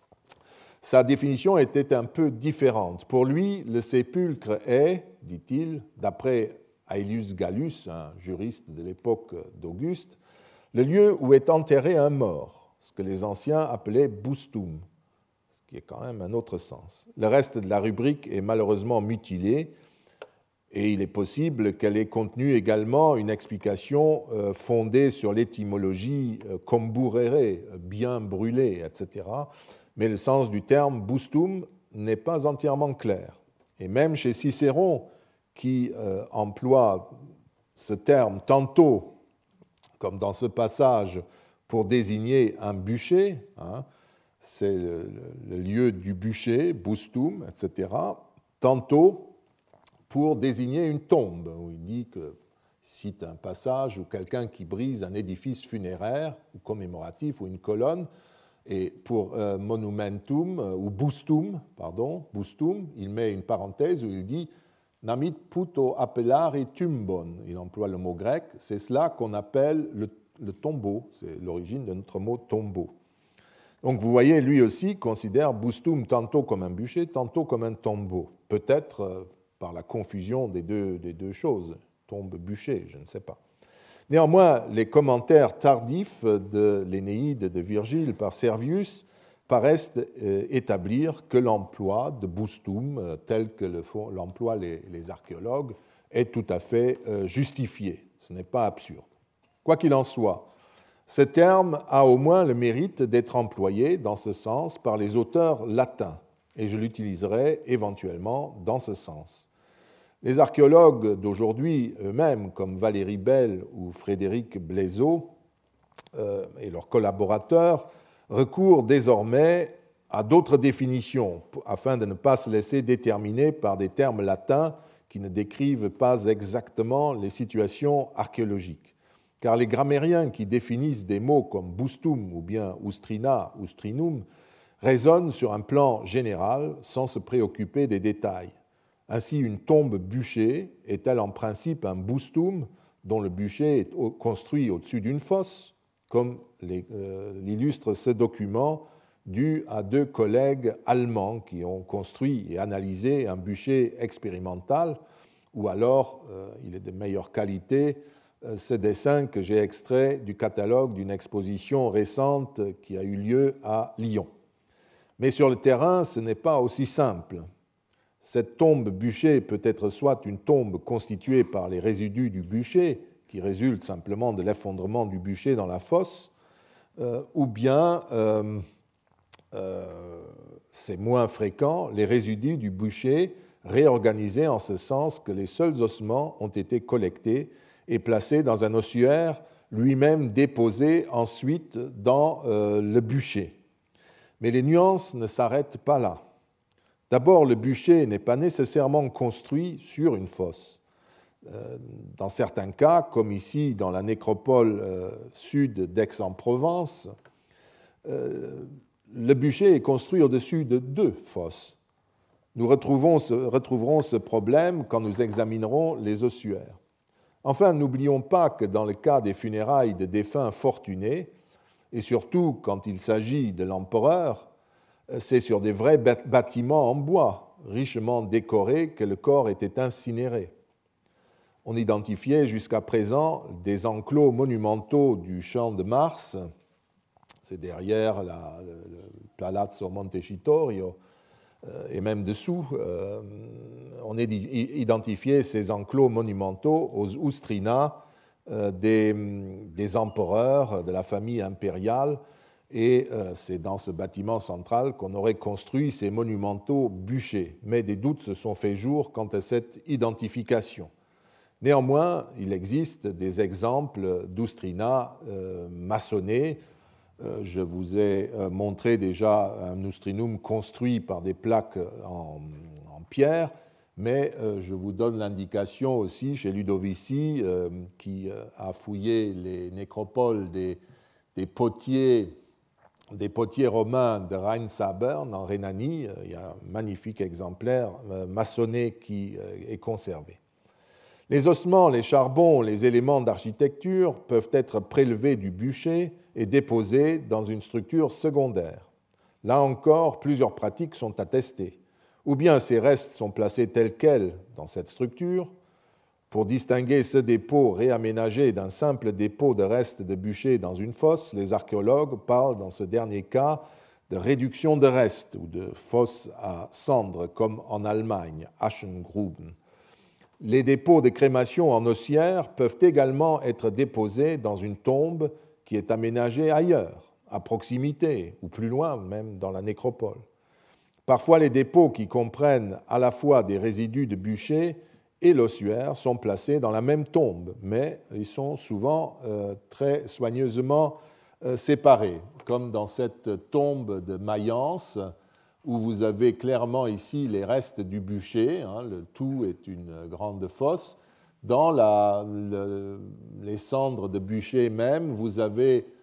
sa définition était un peu différente. Pour lui, le sépulcre est, dit-il, d'après Aelius Gallus, un juriste de l'époque d'Auguste, le lieu où est enterré un mort, ce que les anciens appelaient bustum, qui est quand même un autre sens. Le reste de la rubrique est malheureusement mutilé et il est possible qu'elle ait contenu également une explication fondée sur l'étymologie comburere, bien brûlé, et cetera. Mais le sens du terme bustum n'est pas entièrement clair. Et même chez Cicéron, qui euh, emploie ce terme tantôt, comme dans ce passage, pour désigner un bûcher, hein, c'est le, le lieu du bûcher, bustum, et cetera, tantôt pour désigner une tombe, où il dit que, cite un passage où quelqu'un qui brise un édifice funéraire ou commémoratif ou une colonne Et pour euh, monumentum, euh, ou bustum, pardon, bustum, il met une parenthèse où il dit namit puto appellare tumbon. Il emploie le mot grec, c'est cela qu'on appelle le, le tombeau, c'est l'origine de notre mot tombeau. Donc vous voyez, lui aussi considère bustum tantôt comme un bûcher, tantôt comme un tombeau. Peut-être euh, par la confusion des deux, des deux choses, tombe-bûcher, je ne sais pas. Néanmoins, les commentaires tardifs de l'Énéide de Virgile par Servius paraissent établir que l'emploi de bustum, tel que l'emploient les, les archéologues, est tout à fait justifié. Ce n'est pas absurde. Quoi qu'il en soit, ce terme a au moins le mérite d'être employé dans ce sens par les auteurs latins, et je l'utiliserai éventuellement dans ce sens. Les archéologues d'aujourd'hui eux-mêmes, comme Valérie Bell ou Frédéric Blaiseau euh, et leurs collaborateurs, recourent désormais à d'autres définitions afin de ne pas se laisser déterminer par des termes latins qui ne décrivent pas exactement les situations archéologiques. Car les grammairiens qui définissent des mots comme bustum ou bien ustrina, ustrinum, raisonnent sur un plan général sans se préoccuper des détails. Ainsi, une tombe bûchée est-elle en principe un bustum dont le bûcher est construit au-dessus d'une fosse, comme l'illustre ce document dû à deux collègues allemands qui ont construit et analysé un bûcher expérimental, ou alors, euh, il est de meilleure qualité, euh, ce dessin que j'ai extrait du catalogue d'une exposition récente qui a eu lieu à Lyon. Mais sur le terrain, ce n'est pas aussi simple. Cette tombe bûchée peut être soit une tombe constituée par les résidus du bûcher, qui résultent simplement de l'effondrement du bûcher dans la fosse, euh, ou bien, euh, euh, c'est moins fréquent, les résidus du bûcher réorganisés en ce sens que les seuls ossements ont été collectés et placés dans un ossuaire, lui-même déposé ensuite dans euh, le bûcher. Mais les nuances ne s'arrêtent pas là. D'abord, le bûcher n'est pas nécessairement construit sur une fosse. Dans certains cas, comme ici dans la nécropole sud d'Aix-en-Provence, le bûcher est construit au-dessus de deux fosses. Nous retrouverons ce, retrouverons ce problème quand nous examinerons les ossuaires. Enfin, n'oublions pas que dans le cas des funérailles de défunts fortunés, et surtout quand il s'agit de l'empereur, c'est sur des vrais bâtiments en bois, richement décorés, que le corps était incinéré. On identifiait jusqu'à présent des enclos monumentaux du Champ de Mars, c'est derrière la, le, le Palazzo Montecitorio, euh, et même dessous, euh, on a identifié ces enclos monumentaux aux Ustrina euh, des, des empereurs de la famille impériale. Et c'est dans ce bâtiment central qu'on aurait construit ces monumentaux bûchers. Mais des doutes se sont fait jour quant à cette identification. Néanmoins, il existe des exemples d'ustrina euh, maçonnés. Euh, je vous ai montré déjà un ustrinum construit par des plaques en, en pierre, mais euh, je vous donne l'indication aussi chez Ludovici, euh, qui a fouillé les nécropoles des, des potiers des potiers romains de Rheinsabern en Rhénanie. Il y a un magnifique exemplaire maçonné qui est conservé. Les ossements, les charbons, les éléments d'architecture peuvent être prélevés du bûcher et déposés dans une structure secondaire. Là encore, plusieurs pratiques sont attestées. Ou bien ces restes sont placés tels quels dans cette structure. Pour distinguer ce dépôt réaménagé d'un simple dépôt de restes de bûcher dans une fosse, les archéologues parlent dans ce dernier cas de réduction de restes ou de fosse à cendres, comme en Allemagne, Aschengruben. Les dépôts de crémation en ossuaire peuvent également être déposés dans une tombe qui est aménagée ailleurs, à proximité ou plus loin, même dans la nécropole. Parfois, les dépôts qui comprennent à la fois des résidus de bûcher et l'ossuaire sont placés dans la même tombe, mais ils sont souvent euh, très soigneusement euh, séparés, comme dans cette tombe de Mayence, où vous avez clairement ici les restes du bûcher, hein, le tout est une grande fosse. Dans la, le, les cendres de bûcher même, vous avez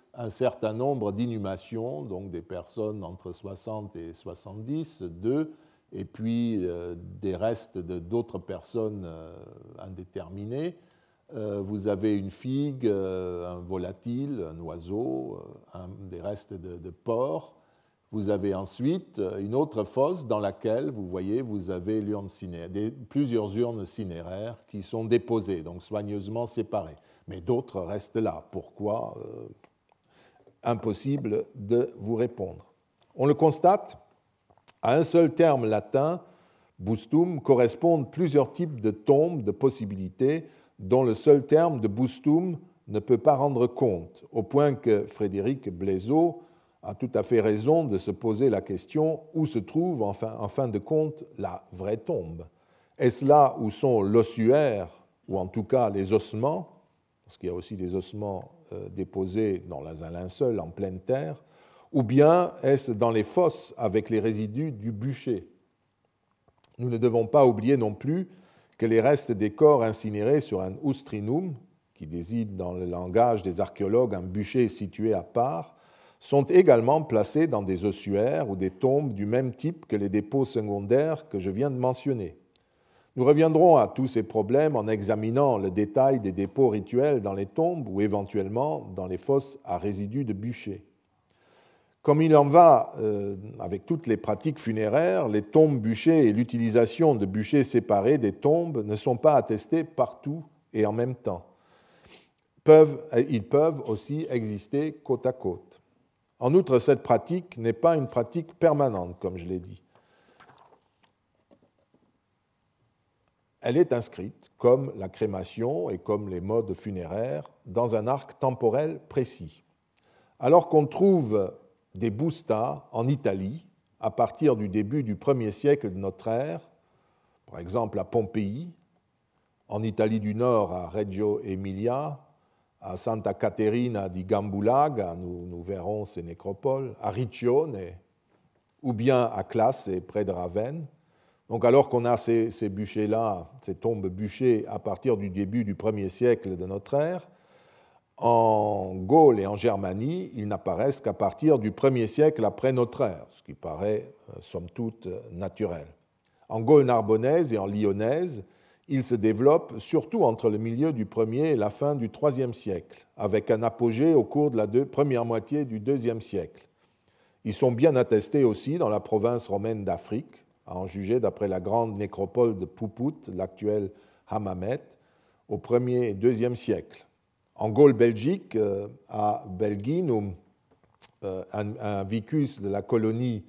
un certain nombre d'inhumations, donc des personnes entre soixante et soixante-dix, deux, et puis euh, des restes de, d'autres personnes euh, indéterminées. Euh, vous avez une figue, euh, un volatile, un oiseau, euh, un, des restes de, de porc. Vous avez ensuite une autre fosse dans laquelle, vous voyez, vous avez l'urne cinéraire, des, plusieurs urnes cinéraires qui sont déposées, donc soigneusement séparées. Mais d'autres restent là. Pourquoi ? euh, Impossible de vous répondre. On le constate, à un seul terme latin, bustum, correspondent plusieurs types de tombes, de possibilités, dont le seul terme de bustum ne peut pas rendre compte, au point que Frédéric Blaiseau a tout à fait raison de se poser la question où se trouve, en fin, en fin de compte, la vraie tombe. Est-ce là où sont l'ossuaire, ou en tout cas les ossements, parce qu'il y a aussi des ossements euh, déposés dans un linceul en pleine terre, ou bien est-ce dans les fosses avec les résidus du bûcher? Nous ne devons pas oublier non plus que les restes des corps incinérés sur un ustrinum, qui désigne dans le langage des archéologues un bûcher situé à part, sont également placés dans des ossuaires ou des tombes du même type que les dépôts secondaires que je viens de mentionner. Nous reviendrons à tous ces problèmes en examinant le détail des dépôts rituels dans les tombes ou éventuellement dans les fosses à résidus de bûcher. Comme il en va euh, avec toutes les pratiques funéraires, les tombes bûchées et l'utilisation de bûchers séparés des tombes ne sont pas attestées partout et en même temps. Peuvent, ils peuvent aussi exister côte à côte. En outre, cette pratique n'est pas une pratique permanente, comme je l'ai dit. Elle est inscrite, comme la crémation et comme les modes funéraires, dans un arc temporel précis. Alors qu'on trouve des bustas en Italie, à partir du début du premier siècle de notre ère, par exemple à Pompéi, en Italie du Nord à Reggio Emilia, à Santa Caterina di Gambulaga, nous, nous verrons ces nécropoles, à Riccione, ou bien à Classe, près de Ravenne. Donc alors qu'on a ces, ces bûchers-là, ces tombes bûchées à partir du début du premier siècle de notre ère, en Gaule et en Germanie, ils n'apparaissent qu'à partir du premier siècle après notre ère, ce qui paraît, somme toute, naturel. En Gaule narbonnaise et en lyonnaise, ils se développent surtout entre le milieu du premier et la fin du troisième siècle, avec un apogée au cours de la deux, première moitié du deuxième siècle. Ils sont bien attestés aussi dans la province romaine d'Afrique, à en juger d'après la grande nécropole de Puput, l'actuel Hammamet, au premier et deuxième siècle. En Gaule-Belgique, à Belginum, un, un vicus de la colonie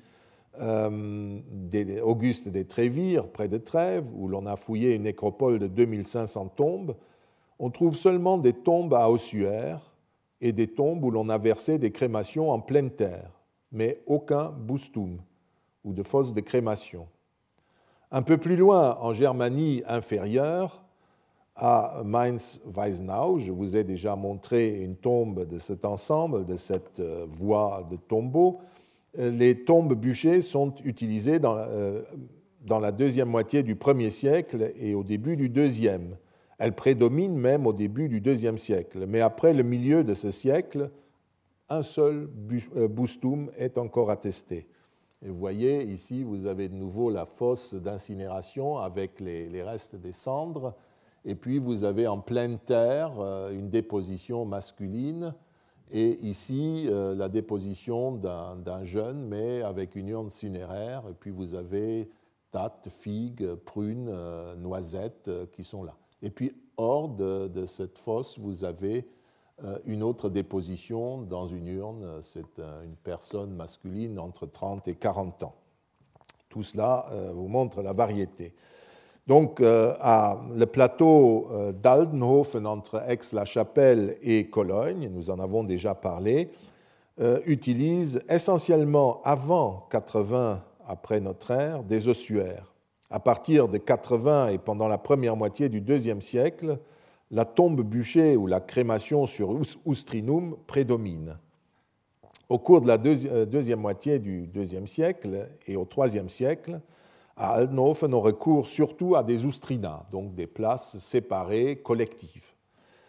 euh, Auguste des Trévires, près de Trèves, où l'on a fouillé une nécropole de deux mille cinq cents tombes, on trouve seulement des tombes à ossuaires et des tombes où l'on a versé des crémations en pleine terre, mais aucun bustum ou de fosse de crémation. Un peu plus loin, en Germanie inférieure, à Mainz-Weisenau, je vous ai déjà montré une tombe de cet ensemble, de cette voie de tombeaux. Les tombes bûchées sont utilisées dans la, euh, dans la deuxième moitié du premier siècle et au début du deuxième. Elles prédominent même au début du deuxième siècle. Mais après le milieu de ce siècle, un seul bustum est encore attesté. Et vous voyez, ici, vous avez de nouveau la fosse d'incinération avec les, les restes des cendres. Et puis, vous avez en pleine terre une déposition masculine. Et ici, euh, la déposition d'un, d'un jeune, mais avec une urne cinéraire. Et puis, vous avez tattes, figues, prunes, euh, noisettes euh, qui sont là. Et puis, hors de, de cette fosse, vous avez euh, une autre déposition dans une urne. C'est euh, une personne masculine entre trente et quarante ans. Tout cela euh, vous montre la variété. Donc, euh, à le plateau euh, d'Aldenhofen, entre Aix-la-Chapelle et Cologne, nous en avons déjà parlé, euh, utilise essentiellement avant quatre-vingts après notre ère des ossuaires. À partir de quatre-vingts et pendant la première moitié du deuxième siècle, la tombe bûchée ou la crémation sur ustrinum prédomine. Au cours de la deuxi- deuxième moitié du deuxième siècle et au troisième siècle, à Aldenhofen, on recourt surtout à des ustrina, donc des places séparées, collectives.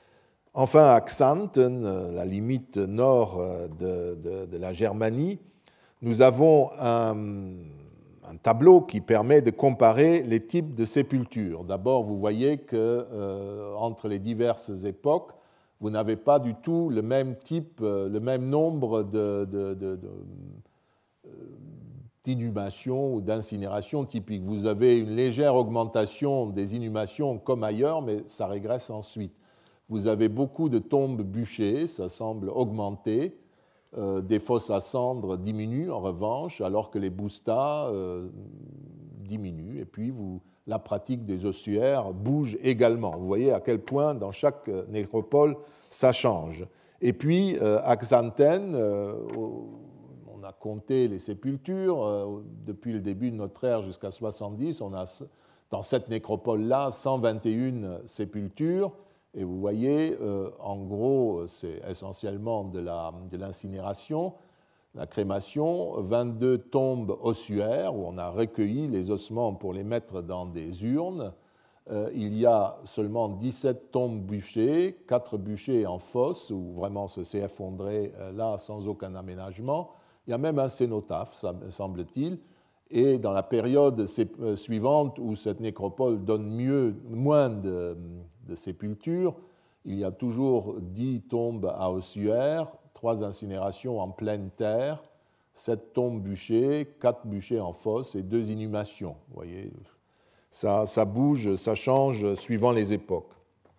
Enfin, à Xanten, la limite nord de, de, de la Germanie, nous avons un, un tableau qui permet de comparer les types de sépultures. D'abord, vous voyez que euh, entre les diverses époques, vous n'avez pas du tout le même type, le même nombre de, de, de, de d'inhumation ou d'incinération typique. Vous avez une légère augmentation des inhumations comme ailleurs, mais ça régresse ensuite. Vous avez beaucoup de tombes bûchées, ça semble augmenter. Euh, des fosses à cendres diminuent en revanche, alors que les boustas euh, diminuent. Et puis vous, la pratique des ossuaires bouge également. Vous voyez à quel point dans chaque nécropole ça change. Et puis euh, à Xanten, euh, on a compté les sépultures. Euh, depuis le début de notre ère jusqu'à soixante-dix, on a dans cette nécropole-là cent vingt et une sépultures. Et vous voyez, euh, en gros, c'est essentiellement de, la, de l'incinération, la crémation, vingt-deux tombes ossuaires où on a recueilli les ossements pour les mettre dans des urnes. Euh, il y a seulement dix-sept tombes bûchées, quatre bûchées en fosse où vraiment ça s'est effondré euh, là sans aucun aménagement. Il y a même un cénotaphe, semble-t-il. Et dans la période suivante où cette nécropole donne mieux, moins de, de sépultures, il y a toujours dix tombes à ossuaires, trois incinérations en pleine terre, sept tombes bûchées, quatre bûchées en fosse et deux inhumations. Vous voyez, ça, ça bouge, ça change suivant les époques.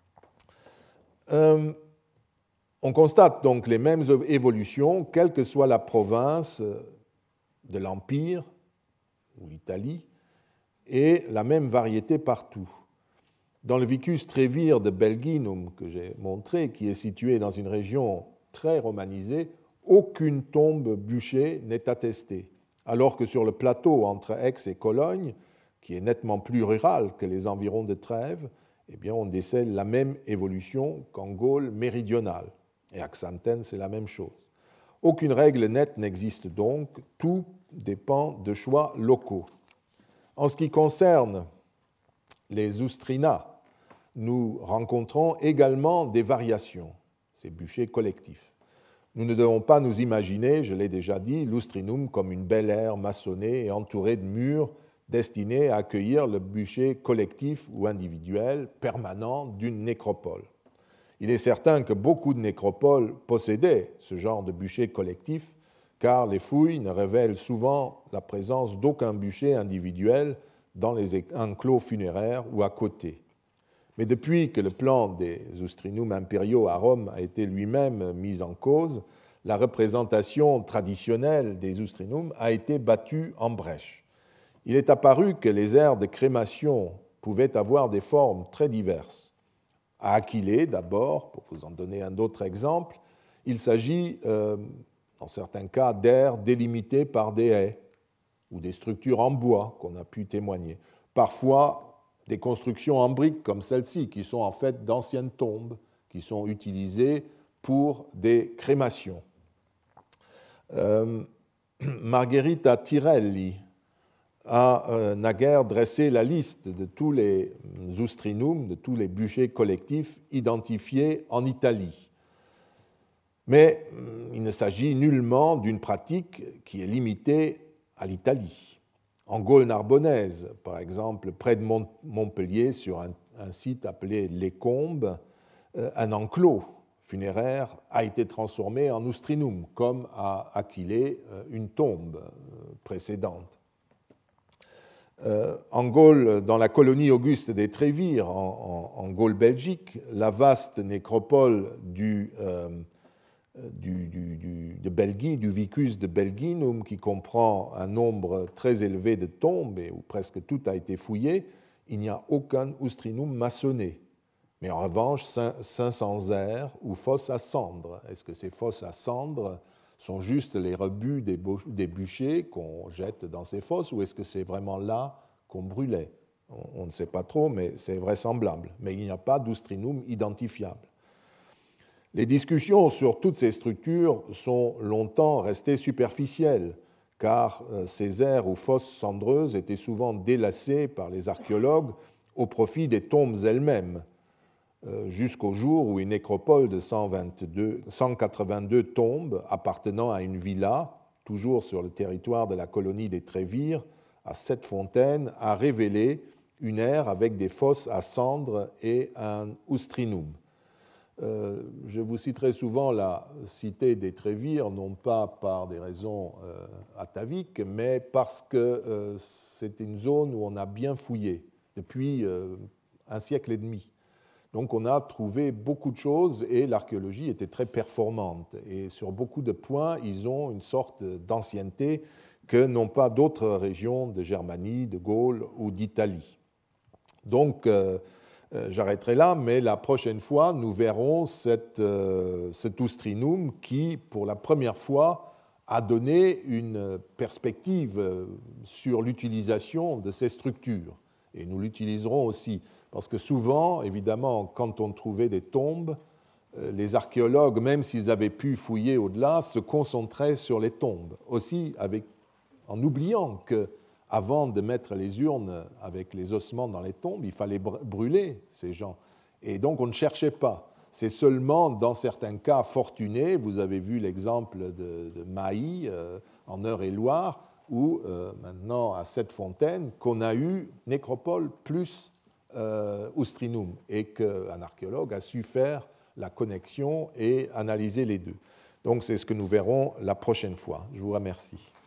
Euh, on constate donc les mêmes évolutions, quelle que soit la province de l'Empire, ou l'Italie, et la même variété partout. Dans le Vicus Trevir de Belginum, que j'ai montré, qui est situé dans une région très romanisée, aucune tombe bûchée n'est attestée, alors que sur le plateau entre Aix et Cologne, qui est nettement plus rural que les environs de Trèves, eh bien, on décèle la même évolution qu'en Gaule méridionale. Et à Xanten, c'est la même chose. Aucune règle nette n'existe donc, tout dépend de choix locaux. En ce qui concerne les Oustrina, nous rencontrons également des variations, ces bûchers collectifs. Nous ne devons pas nous imaginer, je l'ai déjà dit, l'Oustrinum comme une belle aire maçonnée et entourée de murs destinés à accueillir le bûcher collectif ou individuel permanent d'une nécropole. Il est certain que beaucoup de nécropoles possédaient ce genre de bûcher collectif, car les fouilles ne révèlent souvent la présence d'aucun bûcher individuel dans les enclos funéraires ou à côté. Mais depuis que le plan des Oustrinum impériaux à Rome a été lui-même mis en cause, la représentation traditionnelle des Oustrinum a été battue en brèche. Il est apparu que les aires de crémation pouvaient avoir des formes très diverses. À Aquilée, d'abord, pour vous en donner un autre exemple, il s'agit, euh, dans certains cas, d'aires délimitées par des haies ou des structures en bois qu'on a pu témoigner. Parfois, des constructions en briques comme celle-ci, qui sont en fait d'anciennes tombes, qui sont utilisées pour des crémations. Euh, Margherita Tirelli a euh, naguère dressé la liste de tous les Oustrinum, de tous les bûchers collectifs identifiés en Italie. Mais il ne s'agit nullement d'une pratique qui est limitée à l'Italie. En Gaule narbonnaise, par exemple, près de Montpellier, sur un, un site appelé Les Combes, euh, un enclos funéraire a été transformé en Oustrinum, comme à Aquilée, euh, une tombe euh, précédente. Euh, en Gaule, dans la colonie auguste des Trévires, en, en, en Gaule-Belgique, la vaste nécropole du, euh, du, du, du, de Belgi, du Vicus de Belginum, qui comprend un nombre très élevé de tombes et où presque tout a été fouillé, il n'y a aucun Oustrinum maçonné. Mais en revanche, cinq cents aires ou fosses à cendres. Est-ce que ces fosses à cendres sont juste les rebuts des, des bûchers qu'on jette dans ces fosses, ou est-ce que c'est vraiment là qu'on brûlait? on, on ne sait pas trop, mais c'est vraisemblable. Mais il n'y a pas d'Oustrinum identifiable. Les discussions sur toutes ces structures sont longtemps restées superficielles, car ces aires ou fosses cendreuses étaient souvent délaissées par les archéologues au profit des tombes elles-mêmes. euh, jusqu'au jour où une nécropole de cent vingt-deux, cent quatre-vingt-deux tombes appartenant à une villa, toujours sur le territoire de la colonie des Trévires, à Sept-Fontaines, a révélé une aire avec des fosses à cendres et un oustrinum. Euh, je vous citerai souvent la cité des Trévires, non pas par des raisons euh, ataviques, mais parce que euh, c'est une zone où on a bien fouillé depuis euh, un siècle et demi. Donc on a trouvé beaucoup de choses et l'archéologie était très performante. Et sur beaucoup de points, ils ont une sorte d'ancienneté que n'ont pas d'autres régions de Germanie, de Gaule ou d'Italie. Donc, euh, j'arrêterai là, mais la prochaine fois, nous verrons cette, euh, cet oustrinum qui, pour la première fois, a donné une perspective sur l'utilisation de ces structures. Et nous l'utiliserons aussi, parce que souvent, évidemment, quand on trouvait des tombes, les archéologues, même s'ils avaient pu fouiller au-delà, se concentraient sur les tombes, aussi avec, en oubliant que avant de mettre les urnes avec les ossements dans les tombes, il fallait brûler ces gens. Et donc on ne cherchait pas. C'est seulement dans certains cas fortunés, vous avez vu l'exemple de, de Mailly euh, en Eure-et-Loire, ou euh, maintenant à Sept-Fontaines, qu'on a eu nécropole plus euh, oustrinum, et qu'un archéologue a su faire la connexion et analyser les deux. Donc c'est ce que nous verrons la prochaine fois. Je vous remercie.